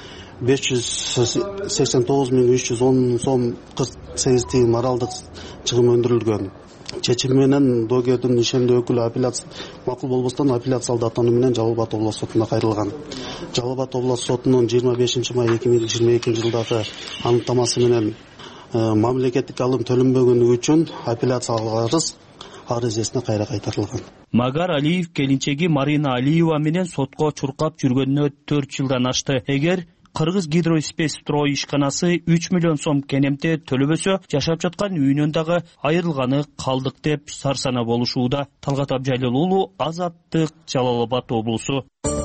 589 310 сом 48 тиен моралдык чыгым өндүрүлгөн. Чечим менен доогердин ишемдүү өкүлү апелляция макул болбостон апелляциялык атануу менен Жалал Абад областык сотуна кайрылган. Жалал Абад областык сотунун 25 май 2022 жылдагы аныктамасы менен мамлекеттик алым төлөнбөгөнүгү үчүн апелляциялык арыз эсине кайра кайтарылган. Магар Алиев келинчеги Марина Алиева менен сотко чуркап жүргөнүнө 4 жылдан ашты. Эгер Кыргыз Гидроспецстрой ишканасы 3 миллион сом кенемте төлөбөсө, жашап жаткан үйүнөн дагы айрылганы калдык деп сарсана болушууда. Талгат Абжалил уулу, Азаттык, Жалал Абад облусу.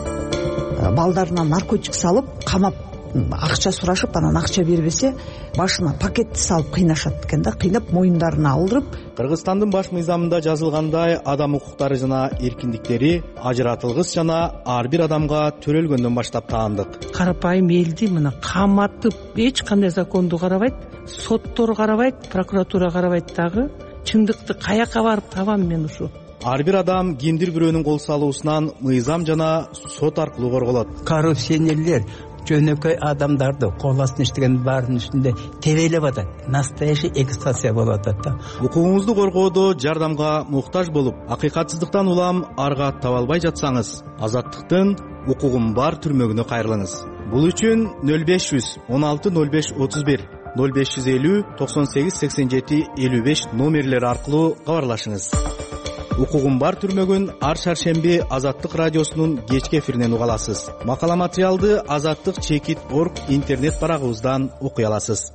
Балдарына наркотик салып, камап, акча сурашып, анан акча бербесе, башына пакетти салып кыйнашат экен да, кыйнап моюндарына алдырып. Кыргызстандын баш мыйзамында жазылгандай, адам укуктары жана эркиндиктери ажыратылгыс жана ар бир адамга төрөлгөндөн баштап таандык. Карапайым элди мына каматып, эч кандай законду карабайт, соттор карабайт, прокуратура карабайт дагы. Чындыкты каяка барып табам мен ушу? Ар бир адам кимдир бирөөнүн кол салуусунан мыйзам жана сот аркылуу корголот. Коррупционерлер жөнөкөй адамдарды кол астына иштеген баарынын үстүндө тебелеп атат. Настоящий экстация болуп атат да. Укугуңузду коргоодо жардамга муктаж болуп, акыйкатсыздыктан улам арга таба албай жатсаңыз, Азаттыктын укугум бар түрмөгүнө кайрылыңыз. Бул үчүн 0500 16 05 31 0550 98 87 55 номерлери аркылуу кабарлашыңыз. Укугум бар түрмөгүн ар шаршемби Азаттык радиосунун кечки эфиринен уга аласыз. Макала материалды azattik.org интернет барагыбыздан окуй аласыз.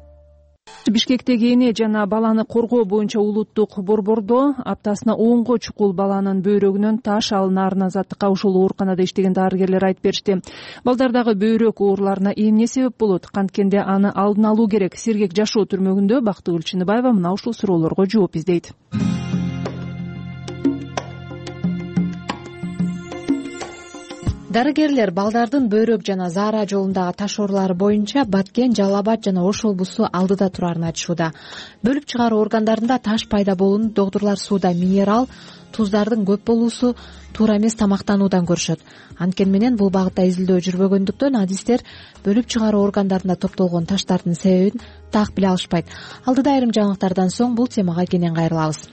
Бишкектеги эне жана баланы коргоо боюнча улуттук борбордо аптасына 10 чукул баланын бөйрөгүнөн таш алынаарын Азаттыкка ушул ооруканада иштеген дарыгерлер айтып беришти. Балдардагы бөйрөк ооруларына эмне себеп болот? Канткенде аны алдын алуу керек. Сергек жашоо түрмөгүндө Бактыгүл Чыныбаева мына ушул суроолорго жооп издейт. Дарыгерлер балдардын бөйрөк жана заара жолундагы таш оорулары боюнча Баткен, Жалал Абад жана Ош облусу алдыда турарын айтышууда. Бөлүп чыгаруу органдарында таш пайда болууну доктурлар сууда минерал туздардын көп болуусу, туура эмес тамактануудан көрүшөт. Анткени менен бул багытта изилдөө жүрбөгөндүктөн адистер бөлүп чыгаруу органдарында топтолгон таштардын себебин так биле алышпайт. Алдыда айрым жаңылыктардан соң бул темага кенен кайрылабыз.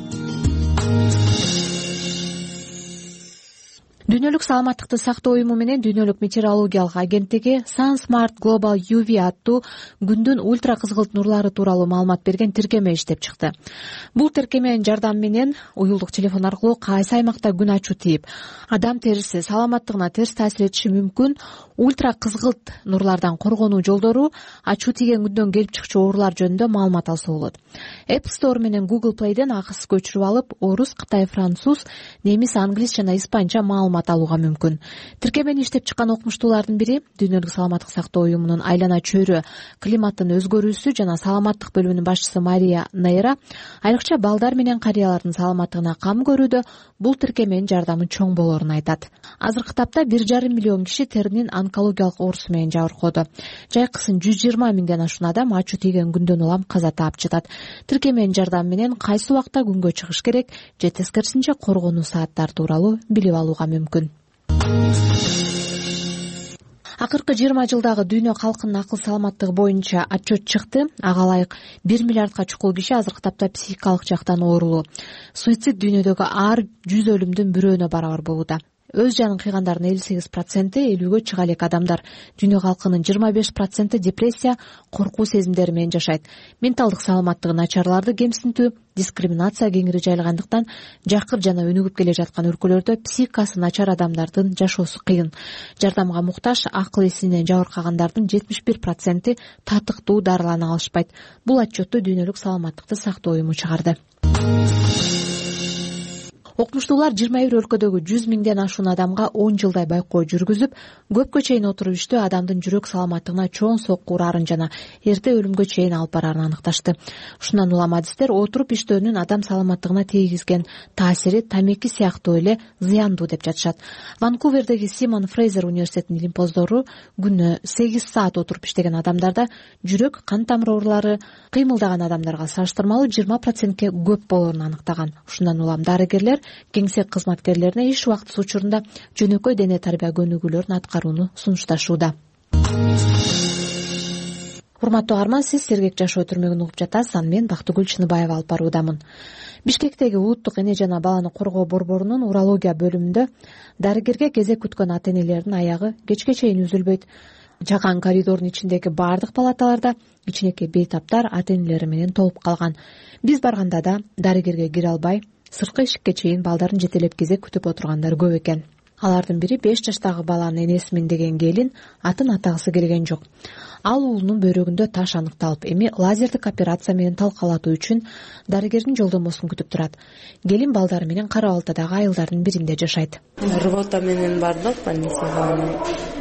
Дүйнөлүк саламаттыкты сактоо уюму менен Дүйнөлүк метеорологиялык агенттиги Sun Smart Global UV аттуу күндүн ультра кызгылт нурлары тууралуу маалымат берген тиркеме иштеп чыкты. Бул тиркеменин жардамы менен уюлдук телефон аркылуу кайсы аймакта күн ачуу тийип, адам териси саламаттыгына терс таасир этиши мүмкүн ультра кызгылт нурлардан коргонуу жолдору, ачуу тийген күндөн келип чыкчу оорулар жөнүндө маалымат алса болот. App Store менен Google Play'ден акысыз көчүрүп алып, орус, кытай, француз, немис, англис жана испанча маалымат алууга мүмкүн. Тиркемени иштеп чыккан окумуштуулардын бири Дүйнөлүк саламаттык сактоо уюмунун айлана чөйрө климаттын өзгөрүүсү жана саламаттык бөлүмүнүн башчысы Мария Нейра айрыкча балдар менен карыялардын саламаттыгына кам көрүүдө бул тиркеменин жардамы чоң болоорун айтат. Азыркы тапта 1,5 миллион киши теринин онкологиялык оорусу менен жабыркоодо. Жайкысын 120 миңден ашуун адам ачуу тийген күндөн улам каза таап жатат. Тиркеменин жардамы менен кайсы убакта күнгө чыгыш керек же тескерисинче коргонуу сааттары тууралуу билип алууга мүмкүн. Акыркы 20 жылдагы дүйнө калкынын акыл саламаттыгы боюнча отчет чыкты. Ага ылайык 1 миллиардка чукул киши азыркы тапта психикалык жактан оорулуу. Суицид дүйнөдөгү ар 100 өлүмдүн бирөөнө барабар болууда. Өз жанын кыйгандардын 58% 50-гө чыга элек адамдар. Дүйнө калкынын 25% депрессия, коркуу сезимдери менен жашайт. Менталдык саламаттыгы начарларды кемсинтүү, дискриминация кеңири жайылгандыктан жакыр жана өнүгүп келе жаткан өлкөлөрдө психикасы начар адамдардын жашоосу кыйын. Жардамга муктаж акыл эсинен жабыркагандардын 71% татыктуу дарылана алышпайт. Бул отчетту дүйнөлүк саламаттыкты сактоо уюму чыгарды. Окумуштуулар 21 өлкөдөгү 100 миңден ашуун адамга 10 жылдай байкоо жүргүзүп, көпкө чейин отуруп иштөө адамдын жүрөк саламаттыгына чоң сокку урарын жана эрте өлүмгө чейин алып барарын аныкташты. Ушундан улам адистер отуруп иштөөнүн адам саламаттыгына тийгизген таасири тамеки сыяктуу эле зыяндуу деп жатышат. Ванкувердеги Симон Фрейзер университетинин илимпоздору күнүнө 8 саат отуруп иштеген адамдарда жүрөк кан тамыр оорулары кыймылдаган адамдарга салыштырмалуу 20%ке көп болоорун аныктаган. Ушундан улам дарыгерлер кеңсек кызматкерлерине иш убактысы учурунда жөнөкөй дене тарбия көнүгүүлөрүн аткарууну сунушташууда. Урматтуу угарман, сиз Сергек жашоо түрмөгүн угуп жатасыз. Аны мен Бактыгүл Чыныбаева алып баруудамын. Бишкектеги улуттук эне жана баланы коргоо борборунун урология бөлүмүндө дарыгерге кезек күткөн ата энелердин аягы кечке чейин үзүлбөйт. Жакан коридордун ичиндеги баардык палаталарда кичинекей бейтаптар ата энелери менен толуп калган. Биз барганда да дарыгерге кире албай, сырткы эшикке чейин балдарын жетелеп кезек күтүп отургандар көп экен. Алардын бири 5 жаштагы баланын энесимин деген келин атын атагысы келген жок. Ал уулунун бөйрөгүндө таш аныкталып, эми лазердик операция менен талкалатуу үчүн дарыгердин жолдомосун күтүп турат. Келин балдары менен Кара Балтадагы айылдардын биринде жашайт. Рвота менен бардык больницага,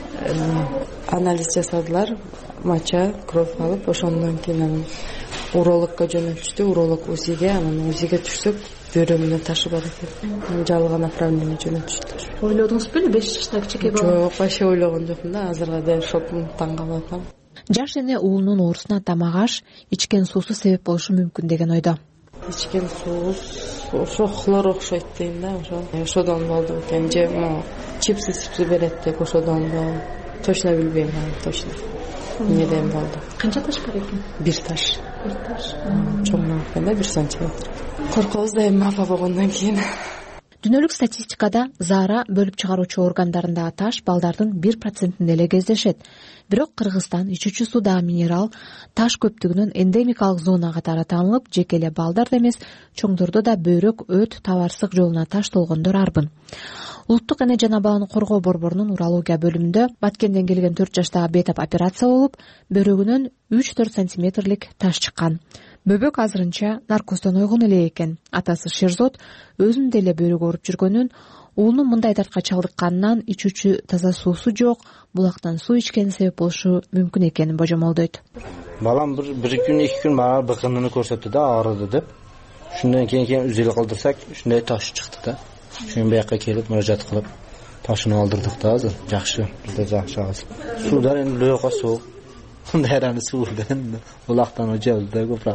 анализ жасадылар, моча, кровь алып, ошондон кийин урологко жөнөтүштү. Уролог УЗИге, анан УЗИге түшсөк, бөйрөгүмдө ташы бар экен. Жалган направление жөнөтүштү. Ойлодуңуз беле 5 жаштагы кичинекей бала? Жок, вообще ойлогон жокмун да. Азырга да шокум, таң калып атам. Жаш эне уулунун оорусуна тамак аш, ичкен суусу себеп болушу мүмкүн деген ойдо. Ичкен суус ошо хлор окшойт дейм да, ошодон болду экен. Же чипсы берет деп ошодон болду. Точно билбейм, точно. Эмнеден болду? Канча таш бар экен? 1 таш. 1 таш. Чоң экен да, 1 сантиметр. Коркобуз да эми апа болгондон кийин. Дүйнөлүк статистикада заара бөлүп чыгаруучу органдарындагы таш балдардын 1%-inde эле кездешет. Бирок Кыргызстан ичүүчү суудагы минерал таш көптүгүнөн эндемикалык зона катары таанылып, жеке эле балдарда эмес, чоңдордо да бөйрөк өт табарсык жолуна таш толгондор арбын. Улуттук эне жана баланы коргоо борборунун урология бөлүмүндө Баткенден келген 4 жаштагы бейтап операция болуп, бөйрөгүнөн 3-4 сантиметрлик таш чыккан. Бөбөк азырынча наркоздон ойгон эле экен. Атасы Шерзот өзүнүн деле бөйрөгү ооруп жүргөнүн, уулунун мындай дартка чалдыкканынан ичүүчү таза суусу жок, булактан суу ичкени себеп болушу мүмкүн экенин божомолдойт. Балам bir күн 2 күн мага быкынын көрсөттү да, аарыды деп. Шундан кийин үзүл кылдырсак, ушундай таш чыкты да. Шуну бияка келип муражат кылып, ташын алдырдык да азыр. Жакшы, бизде жакшы агыс. Суудар эми лөкө суу. Мындай суудан булактан өжөбүз да көпүрөөк.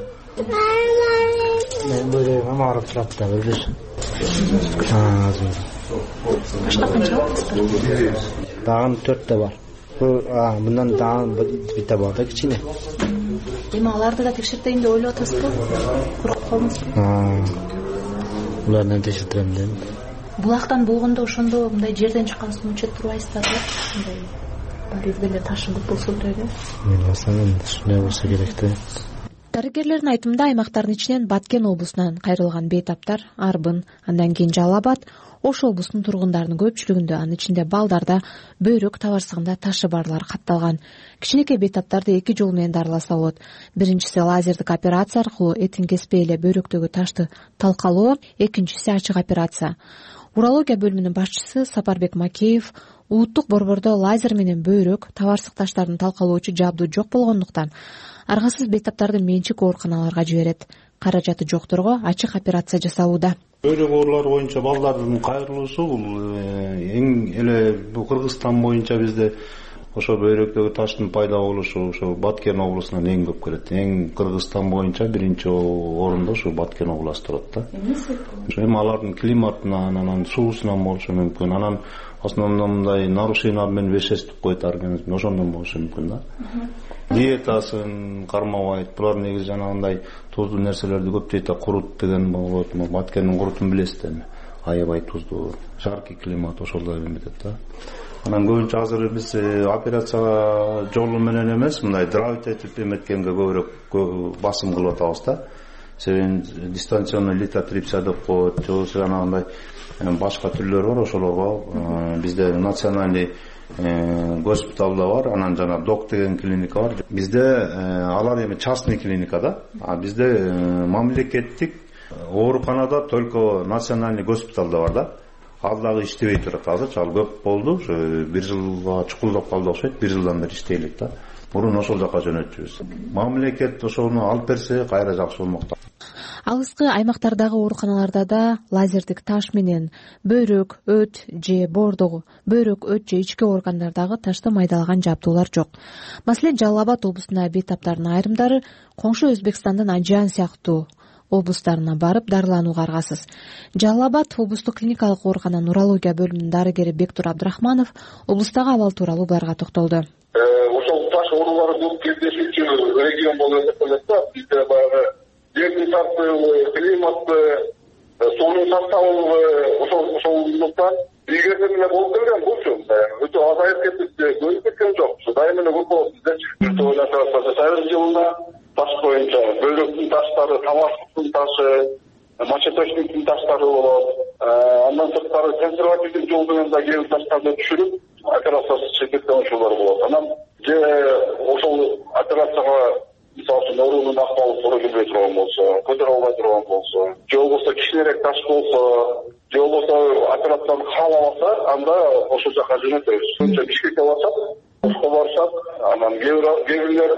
Мен бөйрөгүм аарып турат да бир. Башка канча аласыздар? Дагы 4 бар. Мындан дагы бите бар да кичине. Эми аларды да текшертейин деп ойлоп атасызбы? Коркуп калдыңызбы? Булардан текшертирем дейм. Булактан болгондо ошондо мындай жерден чыккан сууну ичет турбайсыздарбы? Мындай бар эле ташы көп болсо керек. Мен басам, ушундай болсо керек да. Дарыгерлердин айтымында аймактардын ичинен Баткен облусунан кайрылган бейтаптар Арбын, андан кийин Жалал Абад, Ош облусунун тургундарынын көпчүлүгүндө, анын ичинде балдарда бөйрөк табарсыгында ташы барлар катталган. Кичинекей бейтаптарды 2 жол менен дарыласа болот. Биринчиси лазердик операция аркылуу этин кеспей эле бөйрөктөгү ташты талкалоо, экинчиси ачык операция. Урология бөлүмүнүн башчысы Сапарбек Макеев улуттук борбордо лазер менен бөйрөк, табарсык таштардын талкалоочу жабдуу жок болгондуктан аргасыз бейтаптарды менчик ооруканаларга жиберет. Каражаты жокторго ачык операция жасалууда. Бөйрөк оорулары боюнча балдардын кайрылуусу бул эң эле бул Кыргызстан боюнча бизде ошо бөйрөктөгү таштын пайда болушу ошо Баткен облусунан эң көп келет. Эң Кыргызстан боюнча биринчи орунда ушу Баткен обласу турат да. Эми алардын климатынан, анан суусунан болушу мүмкүн. Анан основном мындай нарушение обмен веществ коет организм, ошондон болушу мүмкүн да. Диетасын кармабайт. Булар негизи жанагындай туздуу нерселерди көп жейт, курут деген болот. Баткендин курутун билесиз эми. Аябай туздуу, жаркий климат ошолдой эметет да. Анан көбүнчө азыр биз операция жолу менен эмес, мындай дравить этип эметкенге көбүрөөк басым кылып атабыз да. Себеби дистанционный литотрипсия деп коет, же болбосо жанагындай башка түрлөрү бар, ошолорго бизде национальный госпиталда бар, анан жана док деген клиника бар. Бизде алар эми частный клиника да, а бизде мамлекеттик ооруканада только национальный госпиталда бар да. Ал дагы иштебей турат азырчы, ал көп болду, бир жылга чукулдап калды окшойт, бир жылдан бери иштей элек да. Мурун ошол жака жөнөтчүбүз. Мамлекет ошону алып берсе кайра жакшы болмок да. Алыскы аймактардагы ооруканаларда да лазердик таш менен бөйрөк, өт же боордогу, бөйрөк, өт же ички органдардагы ташты майдалаган жабдуулар жок. Маселен, Жалал Абад облусуна бейтаптардын айрымдары коңшу Өзбекстандын Анжан сыяктуу облустарына барып дарыланууга аргасыз. Жалал Абад облустук клиникалык оорукананын урология бөлүмүнүн дарыгери Бектур Абдрахманов облустагы абал тууралуу буларга токтолду. Ошол таш оорулары көп кездешүүчү регион болуп эсептелет да. Бизде баягы жердин тартыбы, климаты, суунун сакталуусу ошолдуктан ийгерден эле болуп келген булчу. Өтө азайып кетип, көбөйүп кеткен жок. Дайыма эле көп болот биздечи. Бир топ ойлонсак, Союз жылында таш боюнча бөйрөктүн таштары, тамактын ташы, мочеточниктин таштары болот. Андан сырткары консервативдик жол менен да кээ бир таштарды түшүрүп, операциясыз чекиттен учурлар болот. Анан же ошол операцияга мисалы үчүн оорунун акыбалы туура келбей турган болсо, көтөрө албай турган болсо, же болбосо кичинерээк таш болсо, же болбосо операцияны каалабаса, анда ошол жака жөнөтөбүз. Көбүнчө Бишкекке барышат, Ошко барышат, анан кээ бирлер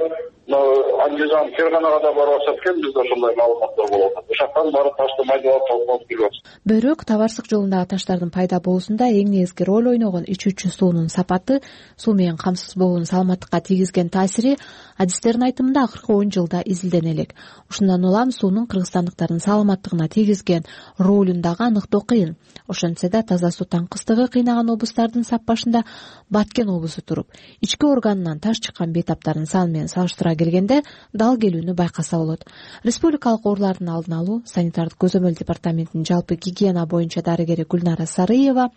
Андижан, Ферганага да барып атышат экен, бизде ошондой маалыматтар болот. Ошоктон барып ташты майдалап алып келип. Бөйрөк, табарсык жолундагы таштардын пайда болуусунда эң негизги роль ойногон ичүүчү суунун сапаты, суу менен камсыз болуунун саламаттыкка тийгизген таасири адистердин айтымында акыркы 10 жылда изилдене элек. Ушундан улам суунун кыргызстандыктардын саламаттыгына тийгизген ролун дагы аныктоо кыйын. Ошентсе да таза суу таңкыстыгы кыйнаган облустардын сап башында Баткен облусу туруп, ички органынан таш чыккан бейтаптардын саны менен салыштыра келгенде дал келүүнү байкаса болот. Республикалык оорулардын алдын алуу, санитардык көзөмөл департаментинин жалпы гигиена боюнча дарыгери Гүлнара Сарыева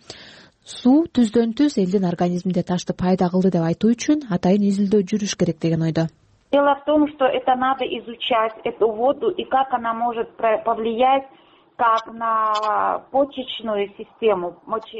суу түздөн-түз элдин организминде ташты пайда кылды деп айтуу үчүн атайын изилдөө жүрүш керек деген ойдо. Дело в том, что это надо изучать, эту воду, и как она может повлиять как на почечную систему.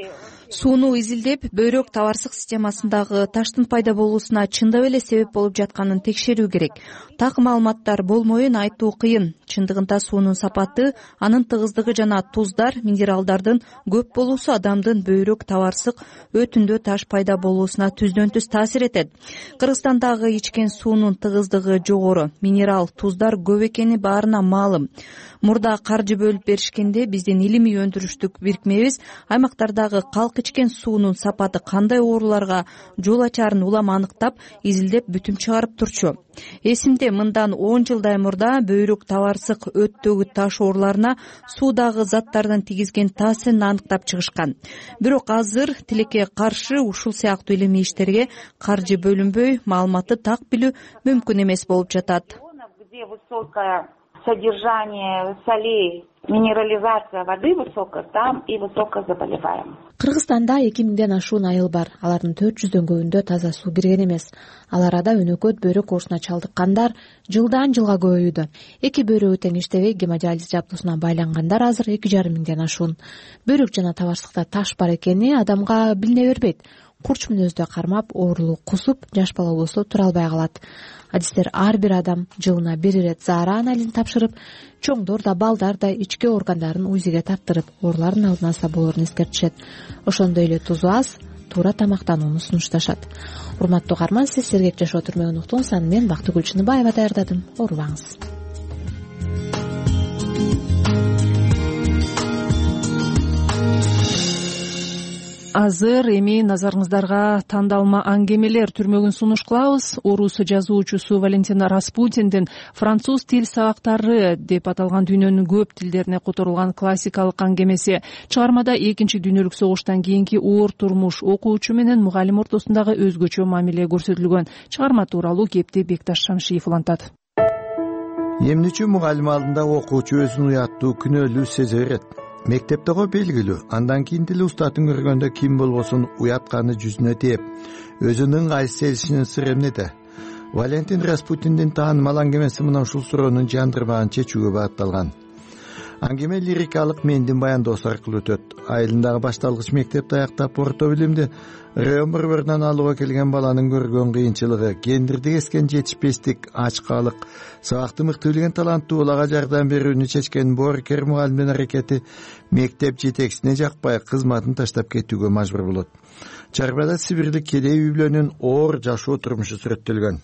Сууну изилдеп, бөйрөк табарсык системасындагы таштын пайда болуусуна чындап эле себеп болуп жатканын текшерүү керек. Так маалыматтар болмоюн айтуу кыйын. Чындыгында суунун сапаты, анын тыгыздыгы жана туздар, минералдардын көп болуусу адамдын бөйрөк, табарсык, өтүндө таш пайда болуусуна түздөн-түз таасир этет. Кыргызстандагы ичкен суунун тыгыздыгы жогору, минерал, туздар көп экени баарына маалым. Мурда каржы бөлүп беришкенде биздин илимий өндүрүштүк бирикмебиз аймактардагы калк ичкен суунун сапаты кандай ооруларга жол ачарын улам аныктап, изилдеп бүтүм чыгарып турчу. Эсимде мындан 10 жылдай мурда бөйрөк, табарсык, өттөгү таш ооруларына суудагы заттардын тийгизген таасирин аныктап чыгышкан. Бирок азыр тилекке каршы ушул сыяктуу илимий иштерге каржы бөлүнбөй, маалыматты так билүү мүмкүн эмес болуп жатат. Содержание солей, минерализация воды высокая, там и высокая заболеваемость. Кыргызстанда 2000ден ашуун айыл бар. Алардын 400дөн көбүндө таза суу кирген эмес. Ал арада өнөкөт бөйрөк оорусуна чалдыккандар жылдан жылга көбөйүүдө. Эки бөйрөгү тең иштебей гемодиализ жабдуусуна байлангандар азыр 2500ден ашуун. Бөйрөк жана табарсыкта таш бар экени адамга билине бербейт. Курч мүнөздө кармап, оорулуу кусуп, жаш бала болсо тура албай калат. Адистер ар бир адам жылына 1 ирет заара анализин тапшырып, чоңдор да балдар да ички органдарын УЗИге тарттырып, оорулардын алдын алса болорун эскертишет. Ошондой эле тузу аз, туура тамактанууну сунушташат. Урматтуу угарман, сиз Сергек жашоо түрмөгүн уктуңуз, аны мен Бактыгүл Чыныбаева даярдадым. Оорубаңыз. Азыр эми назарыңыздарга тандалма аңгемелер түрмөгүн сунуш кылабыз. Орус жазуучусу Валентин Распутиндин француз тил сабактары деп аталган дүйнөнүн көп тилдерине которулган классикалык аңгемеси. Чыгармада Экинчи дүйнөлүк согуштан кийинки оор турмуш окуучу менен мугалим ортосундагы өзгөчө мамиле көрсөтүлгөн. Чыгарма тууралуу кепти Бекташ Шамшиев улантат. Эмниче мугалим алдында окуучу өзүн уяттуу, күнөөлүү сезе берет. Мектептеги белгилүү, андан кийин тил устатын көргөндө ким болбосун уятканы жүзүнө тээп, өзүнүн ыңгайсыз сезишинин сыры эмнеде? Валентин Распутиндин таанымал аңгемеси мына ушул суроонун жандырмаган чечүүгө багытталган. Аңгеме лирикалык мендин баяндоосу аркылуу өтөт. Айылындагы башталгыч мектепти аяктап орто билимди район борборунан алууга келген баланын көргөн кыйынчылыгы, гендерди кескен жетишпестик, ачкалык, сабакты мыкты билген таланттуу балага жардам берүүнү чечкен боорукер мугалимдин аракети мектеп жетекчисине жакпай кызматын таштап кетүүгө мажбур болот. Чыгармада сибирлик кедей үй бүлөнүн оор жашоо турмушу сүрөттөлгөн.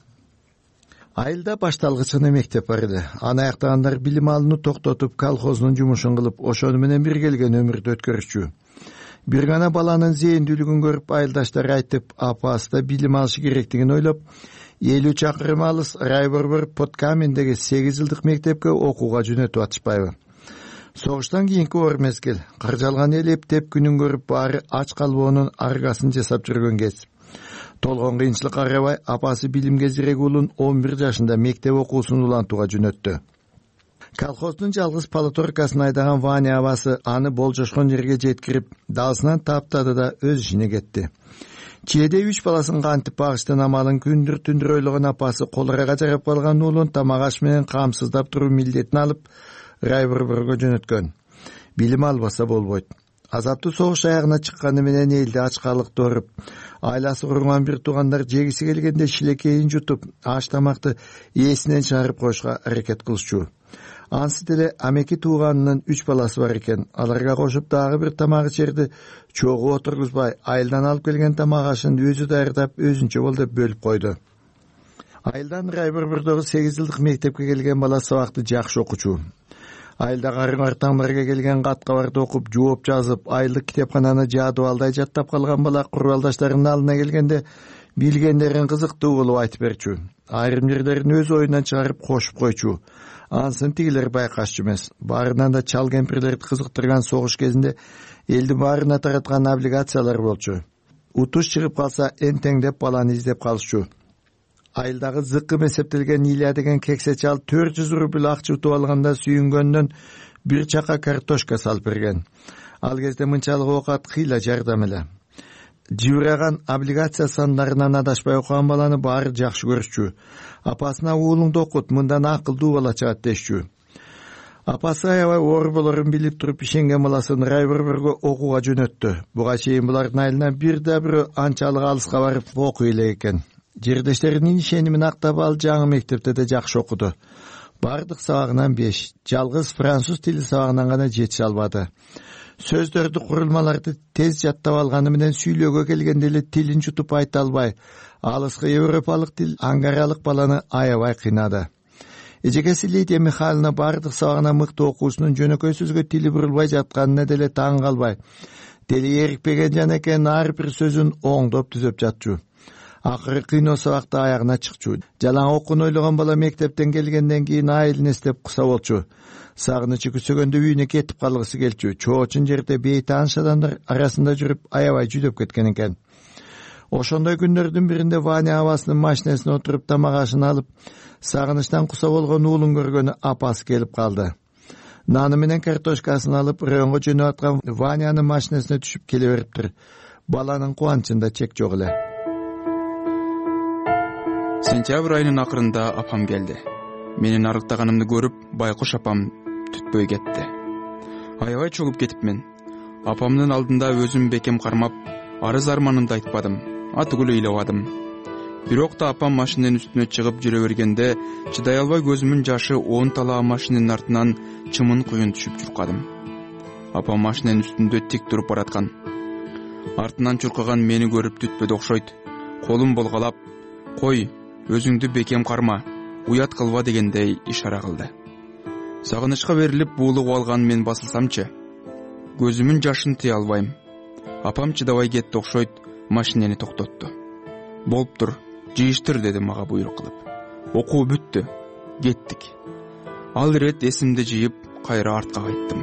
Айылда башталгыч гана мектеп бар эди. Аны аяктагандар билим алууну токтотуп, колхоздун жумушун кылып, ошону менен бир келген өмүрдү өткөрүшчү. Бир гана баланын зээндүүлүгүн көрүп, айылдаштары айтып, апасы да билим алышы керектигин ойлоп, 50 чакырым алыс райборбор Подкамендеги 8 жылдык мектепке окууга жөнөтүп атышпайбы? Согуштан кийинки оор мезгил, каржалган эл эптеп күнүн көрүп, баары ач калбоонун аргасын жасап жүргөн кез. Толгон кыйынчылык карабай, апасы билимге зерек уулун 11 жашында мектеп окуусун улантууга жөнөттү. Колхоздун жалгыз палаторкасын айдаган Ваня абасы аны болжошкон жерге жеткирип, далысынан таптады да өз ишине кетти. Чээде 3 баласын кантип багыштын амалын күндүр-түндүр ойлогон апасы колурага жарап калган уулун тамак аш менен камсыздап туруу милдетин алып, райборборго жөнөткөн. Билим албаса болбойт. Азаптуу согуш аягына чыкканы менен элди ачкалыкты ооруп, айласы курган бир туугандар жегиси келгенде шилекейин жутуп, аш тамакты ээсинен чыгарып коюшка аракет кылышчу. Ансы деле амеки тууганынын 3 баласы бар экен. Аларга кошуп дагы бир тамак ичерди чогуу отургузбай, айылдан алып келген тамак ашын өзү даярдап, өзүнчө бол деп бөлүп койду. Айылдан райборбордогу 8 жылдык мектепке келген бала сабакты жакшы окучу. Айылдагы арың-артаңдарга келген кат кабарды окуп, жооп жазып, айылдык китепкананы жаадыбалдай жаттап калган бала курбалдаштарынын алдына келгенде билгендерин кызыктуу болуп айтып берчү. Айрым жерлерин өз оюнан чыгарып кошуп койчу. Ансын тигилер байкашчу эмес. Баарынан да чал кемпирлерди кызыктырган согуш кезинде элди баарына тараткан облигациялар болчу. Утуш чыгып калса энтеңдеп баланы издеп калышчу. Айылдагы зыккым эсептелген Илья деген кексе чал 400 рубль акча утуп алганда сүйүнгөндөн бир чака картошка салып берген. Ал кезде мынчалык оокат кыйла жардам эле. Жибираган облигация сандарынан адашпай окуган баланы баары жакшы көрүшчү. Апасына уулуңду окут, мындан акылдуу бала чыгат дешчү. Апасы аябай оор болорун билип туруп ишенген баласын райборборго окууга жөнөттү. Буга чейин булардын айылынан бир да бирөө анчалык алыска барып окуй элек экен. Жердештеринин ишенимин актап ал жаңы мектепте да жакшы окуду. Бардык сабагынан 5, жалгыз француз тили сабагынан гана жетише албады. Сөздөрдү, курулмаларды тез жаттап алганы менен сүйлөөгө келгенде эле тилин жутуп айта албай, алыскы европалык тил аңгаралык баланы аябай кыйнады. Эжекеси Лидия Михайловна бардык сабагына мыкты окуусунун жөнөкөй сөзгө тили бурулбай жатканына деле таң калбай, тили эрикпеген жан экен ар бир сөзүн оңдоп түзөп жатчу. Акыры кыйноо сабакта аягына чыкчу. Жалаң окууну ойлогон бала мектептен келгенден кийин айылын эстеп куса болчу. Сагынычы күсөгөндө үйүнө кетип калгысы келчү. Чоочун жерде бейтааныш адамдар арасында жүрүп аябай жүдөп кеткен экен. Ошондой күндөрдүн биринде Ваня абасынын машинесине отуруп тамак ашын алып, сагынычтан куса болгон уулун көргөнү апасы келип калды. Наны менен картошкасын алып районго жөнөп аткан Ванянын машинесине түшүп келе бериптир. Баланын кубанычында чек жок эле. Сентябрь айынын акырында апам келди. Менин арыктаганымды көрүп, байкуш апам түтпөй кетти. Аябай чогуп кетипмен. Апамдын алдында өзүм бекем кармап, арыз арманымды айтпадым, атыгүл ыйлабадым. Бирок да апам машиненин үстүнө чыгып жүрө бергенде, чыдай албай көзүмүн жашы 10 талаа машиненин артынан чымын куюн түшүп чуркадым. Апам машиненин үстүндө тик туруп бараткан. Артынан чуркаган мени көрүп түтпөдө окшойт. Колум болгалап, "Кой, өзүңдү бекем карма, уят кылба" дегендей ишара кылды. Сагынычка берилип буулугуп алган мен басылсамчы, көзүмүн жашын тыя албайм. Апам чыдабай кетти окшойт, машинени токтотту. Болуптур, жыйыштыр деди мага буйрук кылып. Окуу бүттү, кеттик. Ал ирет эсимди жыйып, кайра артка кайттым.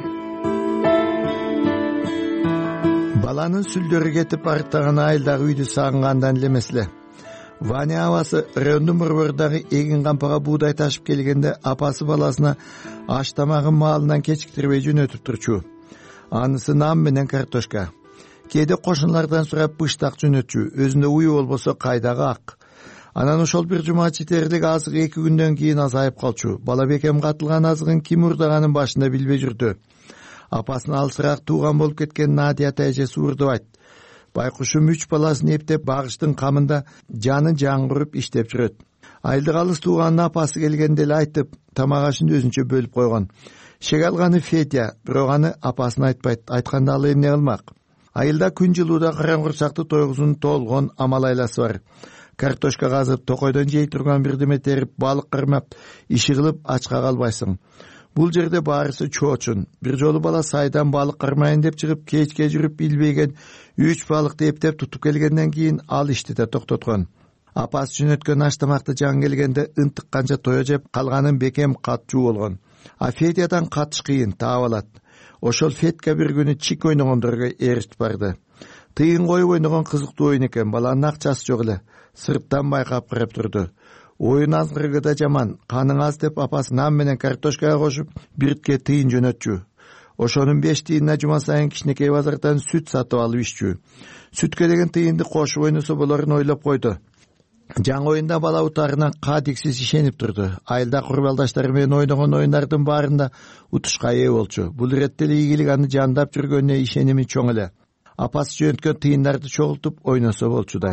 Баланын сүлдөрү кетип арттаган айылдагы үйдү сагынгандан элемес эле. Ваня абасы райондун борбордагы эгин кампага буудай ташып келгенде апасы баласына аш тамагын маалынан кечиктирбей жөнөтүп турчу. Анысы нам менен картошка. Кээде кошуналардан сурап быштак жөнөтчү, өзүндө уй болбосо кайдагы ак. Анан ошол бир жума четерлик азык 2 күндөн кийин азайып калчу. Бала бекем катылган азыгын ким урдаганын башында билбей жүрдү. Апасын алсыраак тууган болуп кеткен Надия эжеси урдубайт. Байкушум 3 баласын эптеп багыштын камында жанын жаңгырып иштеп жүрөт. Айылдык алыс тууганын апасы келгенде эле айтып, тамак ашын өзүнчө бөлүп койгон. Шек алганы Федя, бирок аны апасына айтпайт. Айтканда ал эмне кылмак? Айылда күн жылууда караңгурсакты тойгузун толгон амал айласы бар. Картошка казып, токойдон жей турган бирдеме терип, балык кырмап, иши кылып ачка калбайсың. Бул жерде баарысы чоочун. Бир жолу бала сайдан балык кармайын деп чыгып, кечке жүрүп билбеген 3 балыкты эптеп тутуп келгенден кийин ал ишти да токтоткон. Апасы жөнөткөн аш тамакты жан келгенде ынтык канча тое жеп, калганын бекем катчуу болгон. А Федядан катыш кыйын, таап алат. Ошол Федка бир күнү чик ойногондорго ээрчип барды. Тыйын коюп ойногон кызыктуу оюн экен, баланын акчасы жок эле. Сырттан байкап карап турду. Оюн азгыргы да жаман, каның аз деп апасы нам менен картошкага кошуп, биртке тыйын жөнөтчү. Ошонун 5 тыйынына жума сайын кичинекей базардан сүт сатып алып иччү. Сүткө деген тыйынды кошуп ойносо болорун ойлоп койду. Жаңы оюнда бала утарынан кадиксиз ишенип турду. Айылда курбалдаштары менен ойногон оюндардын баарында утушка ээ болчу. Бул иретте эле ийгилик аны жандап жүргөнүнө ишеними чоң эле. Апасы жөнөткөн тыйындарды чогултуп ойносо болчудай.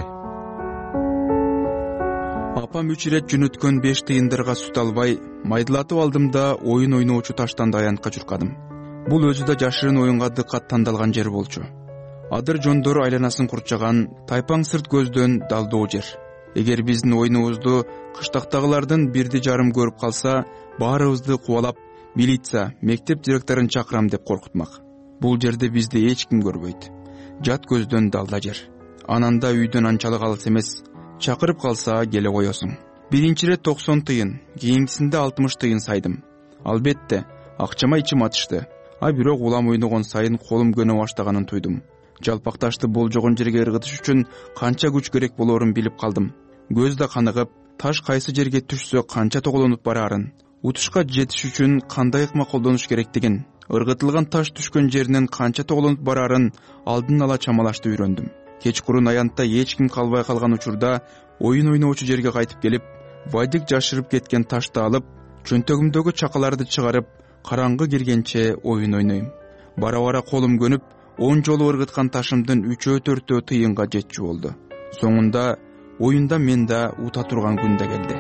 Апам 3 ирет жөнөткөн 5 тыйындарга сүт албай, майдылатып алдым да оюн ойноочу таштан аянтка чуркадым. Бул өзү да жашырын оюнга дыккат тандалган жер болчу. Адыр жондор айланасын курчаган, тайпаң сырт көздөн далдоо жер. Эгер биздин оюнубузду кыштактагылардын 1,5 көрүп калса, баарыбызды кубалап, милиция, мектеп директорун чакырам деп коркутмак. Бул жерде бизди эч ким көрбөйт. Жат көздөн далда жер. Ананда үйдөн анчалык алыс эмес. Чакырып калса келе коесуң. Биринчи рет 90 тыйын, кийинкисинде 60 тыйын сайдым. Албетте, акчама ичим атышты. А бирок улам ойногон сайын колум көнө баштаганын туйдум. Жалпакташты болжогон жерге ыргытыш үчүн канча күч керек болорун билип калдым. Көз да каныгып, таш кайсы жерге түшсө канча тоголонуп барарын, утушка жетиш үчүн кандай ыкма колдонуш керектигин, ыргытылган таш түшкөн жеринен канча тоголонуп барарын алдын ала чамалашты үйрөндүм. Кечкурун аянтта эч ким калбай калган учурда оюн ойноочу жерге кайтып келип, вайдык жашырып кеткен ташты алып, чөнтөгүмдөгү чакаларды чыгарып, караңгы киргенче оюн ойнойм. Бара-бара колум көнүп, 10 жолу ыргыткан ташымдын 3-4 тыйынга жетчү болду. Соңунда оюнда мен да ута турган күн да келди.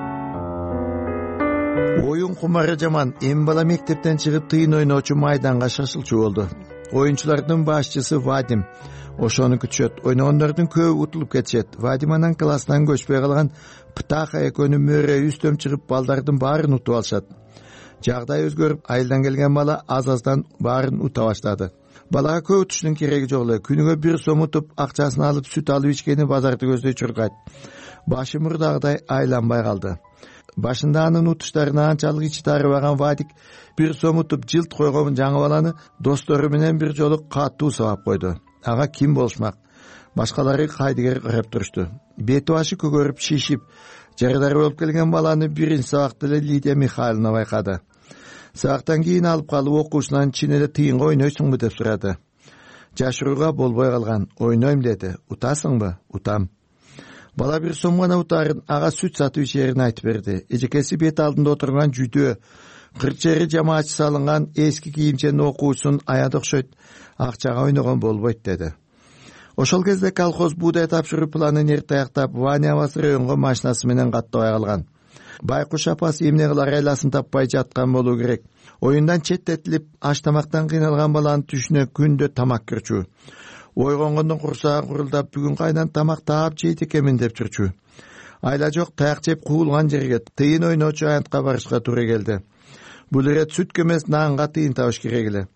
Оюн кумары жаман, эми бала мектептен чыгып тыйын ойноочу майданга шашылчу болду. Оюнчулардын башчысы Вадим. Ошону күтүшөт. Ойногондордун көбү утулуп кетишет. Вадим анан класстан көчпөй калган Птаха экөөнү мөрө үстөм чыгып балдардын баарын утуп алышат. Жагдай өзгөрүп, айылдан келген бала аз-аздан баарын ута баштады. Балага көп утуштун кереги жок эле. Күнүгө 1 сом утуп, акчасын алып сүт алып ичкени базарды көздөй чуркайт. Башы мурдагыдай айланбай калды. Башында анын утуштарына анчалык ичи тарыбаган Вадик 1 сом утуп жылт койгон жаңы баланы достору менен бир жолу катуу сабап койду. Ага ким болушмак? Башкалары кайдыгер карап турушту. Бети башы көгөрүп, шишип, жарыдар болуп келген баланы биринчи сабакта эле Лидия Михайловна байкады. Сабактан кийин алып калып окуучунан чин эле тыйынга ойнойсуңбу деп сурады. Жашырууга болбой калган. Ойнойм деди. Утасыңбы? Утам. Бала 1 сом гана утарын ага сүт сатып ичерин айтып берди. Эжекеси бет алдында отурган жүйдө, кырчери жамаачы салынган эски кийимченин окуучусун аяда окшойт. Акчага ойногон болбойт деди. Ошол кезде колхоз буудай тапшыруу планын эрте аяктап, Ваня абасы районго машинасы менен каттабай калган. Байкуш апасы эмне кылар айласын таппай жаткан болуу керек. Оюндан четтетилип, аш тамактан кыйналган баланын түшүнө күндө тамак кирчү. Ойгонгондон курсагы курулдап, бүгүн кайдан тамак таап жейт экенмин деп жүрчү. Айла жок, таяк жеп куулган жерге тыйын ойноочу аянтка барышка туура келди. Бул ирет сүткө эмес, нанга тыйын табыш керек эле.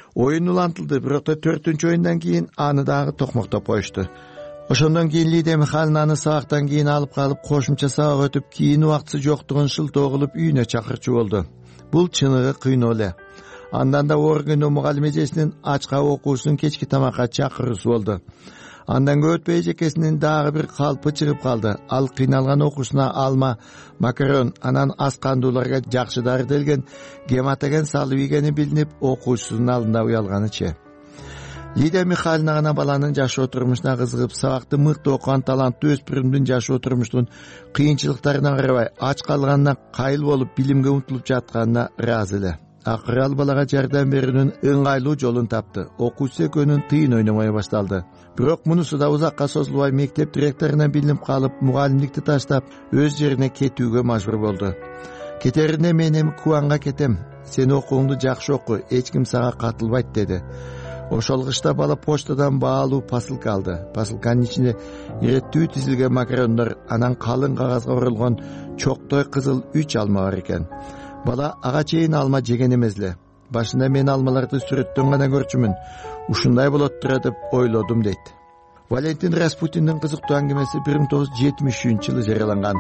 Oyun улантылды, бирок да 4-oyundan кийин аны дагы токмоктоп коюшту. Ошондон кийин Лидия Михайловна аны сабактан кийин алып калып, кошумча сабак өтүп, кийин убактысы жоктугун шылтоо кылып үйүнө чакырчу болду. Бул чыныгы кыйноо эле. Андан да оор күнү мугалим эжесинин ачка окуусун кечки тамакка чакыруусу болду. Андан көп өтпөй эжекесинин дагы бир калпы чыгып калды. Ал кыйналган окуусуна алма, макарон, анан ас кандууларга жакшы дарытылген гематоген салып ийгени билинип, окуучусунун алдында уялганычы. Лидия Михайловна гана баланын жашоо турмушуна кызыгып, сабакты мыкты окуган таланттуу өспүрүмдүн жашоо турмуштун кыйынчылыктарына карабай, ач калганына кайыл болуп, билимге умтулуп жатканына ыраазы эле. Акыры ал балага жардам берүүнүн ыңгайлуу жолун тапты. Окуучу экөөнүн тыйын ойномой башталды. Бирок мунусу да узакка созулбай, мектеп директоруна билинип калып, мугалимдикти таштап, өз жерине кетүүгө мажбур болду. Кетерине мен эми Кубанга кетем. Сен окууңду жакшы оку, эч ким сага катылбайт деди. Ошол кышта бала почтадан баалуу посылка алды. Посылканын ичинде иреттүү тизилген макарондар, анан калың кагазга оролгон чоктой кызыл 3 алма бар экен. Бала ага чейин алма жеген эмес эле. Башында мен алмаларды сүрөттөн гана көрчүмүн. Ушундай болот тура деп ойлодум дейт. Валентин Распутиндин кызыктуу аңгемеси 1973-жылы жарыяланган.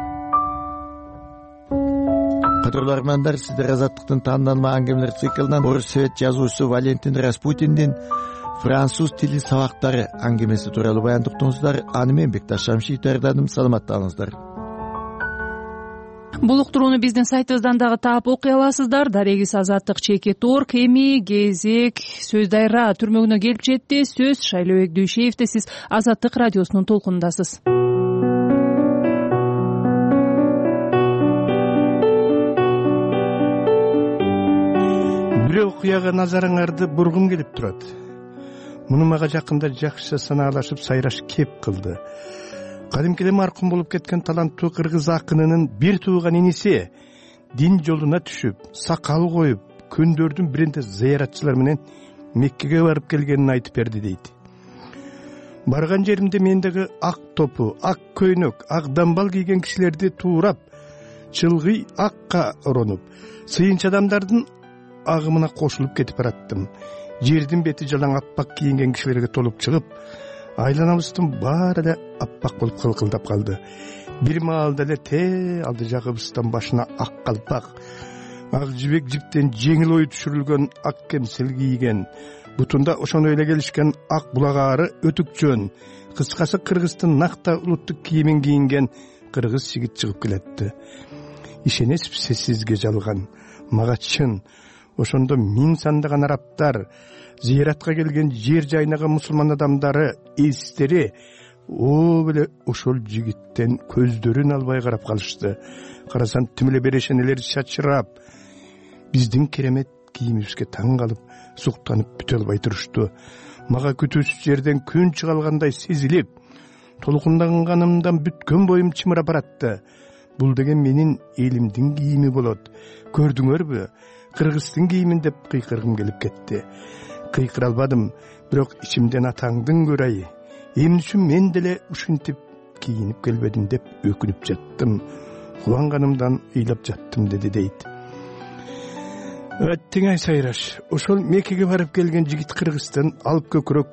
Кадрлармандар, сиздер Азаттыктын таандалма аңгемелер циклынан орус совет жазуучусу Валентин Распутиндин француз тили сабактары аңгемеси тууралуу баяндап уктуңуздар. Аны мен Бекташ Шамши даярдадым. Саламаттаңыздар. Бул уктурууну биздин сайтыбыздан дагы таап окуй аласыздар. Дарегиз Азаттык.org. Эми кезек Сөз Дайра түрмөгүнө келип жетти. Сөз Шайлообек Дүйшеевде. Сиз Азаттык радиосунун толкунундасыз. Бир окуяга назарыңарды бургум келип турат. Муну мага жакында жакшы санаалашып сайраш кеп кылды. Кадимкиде маркум болуп кеткен таланттуу кыргыз акынынын бир тууган иниси дин жолуна түшүп, сакал коюп, күндөрдүн биринде зыяратчылар менен Меккеге барып келгенин айтып берди дейт. Барган жеримде мендеги ак топу, ак көйнөк, ак дамбал кийген кишилерди туурап, чылгый акка оронуп, сыйынча адамдардын агымына кошулуп кетип бараттым. Жердин бети жалаң аппак кийинген кишилерге толуп чыгып, айланабыздын баары эле аппак болуп кылкылдап калды. Бир маалда эле те алды жагыбыздан башына ак калпак, ак жибек жиптен жеңил ою түшүрүлгөн ак кемсел кийген, бутунда ошону эле келишкен ак булагаары өтүкчөн, кыскасы кыргыздын накта улуттук кийимин кийинген кыргыз жигит чыгып келетти. Ишенесизби, сизге жалган, мага чын. Ошондо миң сандаган арабтар, зыяратка келген жер жайнаган мусулман адамдары, эстери беле ошол жигиттен көздөрүн албай карап калышты. Карасам тим эле берешенелер чачырап, биздин керемет кийимибизге таң калып, суктанып бүтө албай турушту. Мага күтүүсүз жерден күн чыга алгандай сезилип, толкунданганымдан бүткөн боюм чымырап баратты. Бул деген менин элимдин кийими болот. Көрдүңөрбү? Кыргыздын кийимин деп кыйкыргым келип кетти. Кыйкыра албадым, бирок ичимден атаңдын көрайы. Эмне үчүн мен деле ушинтип кийинип келбедим деп өкүнүп жаттым. Кубанганымдан ыйлап жаттым деди дейт. Өттүңай сайраш. Ошол Меккеге барып келген жигит Кыргыздын алып көкүрөк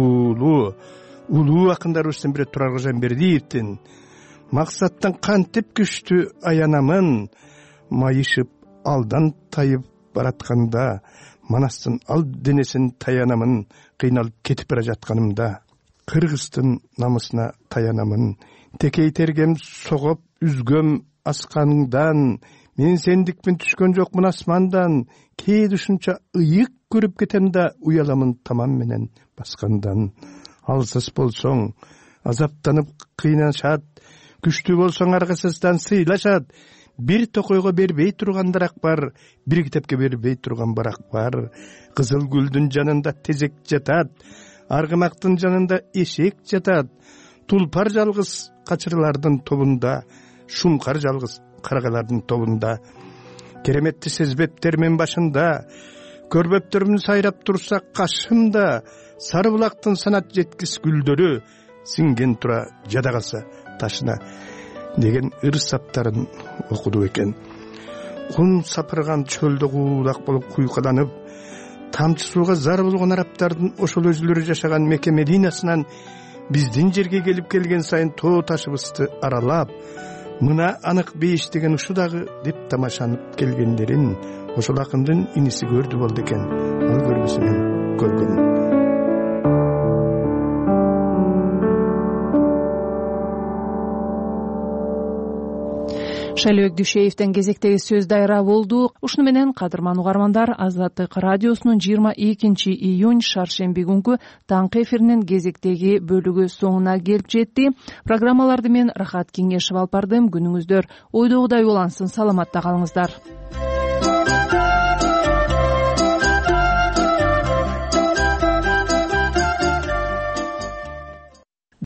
улуу акындарыбыздын бири Турар Кожамбердиевдин максаттан кантип күчтүү аянамын, майышып алдан тайып баратканда, манастын ал денесин таянамын, кыйналып кетип бара жатканымда, Кыргыздын намысына таянамын, текей тергем согоп үзгөм асканыңдан, мен сендикпен түшкөн жокмун асмандан, кээде ушунча ыйык көрүп кетем да уяламын тамам менен баскандан. Алсыз болсоң азаптанып кыйнашат, күчтүү болсоң аргасыздан сыйлашат. Бир токойго бербей тургандаrak бар, бир китепке бербей турган барак бар. Кызыл гүлдүн жанында тезек жатат, аргымактын жанында эшек жатат. Тулпар жалгыз качырлардын тобунда, шумкар жалгыз каргалардын тобунда. Кереметти сезбептер мен башында, көрбөптөрүм сайрап турса кашымда. Сары булактын санат жеткис гүлдөрү, синген тура жада калса ташына деген ырсаптарын окуду экен. Кум сапырган чөлдө куулак болуп куйкаланып, тамчы сууга зар болгон арабтардын ошол өзүлөрү жашаган Мекке Мединасынан биздин жерге келген сайын тоо ташыбызды аралап, мына анык бейиш деген ушу дагы деп тамашанып келгендерин ошол акындын иниси көрдү болду экен. Ал көрбөсүнөн көргөн. Шайлообек Дүйшеевден кезектеги сөз дайра болду. Ушуну менен кадырман угармандар, Азаттык радиосунун 22 июнь шаршемби күнкү таңкы эфиринин кезектеги бөлүгү соңуна келип жетти. Программаларды мен Рахат Кеңешев алып бардым. Күнүңүздөр ойдогудай улансын. Саламатта калыңыздар.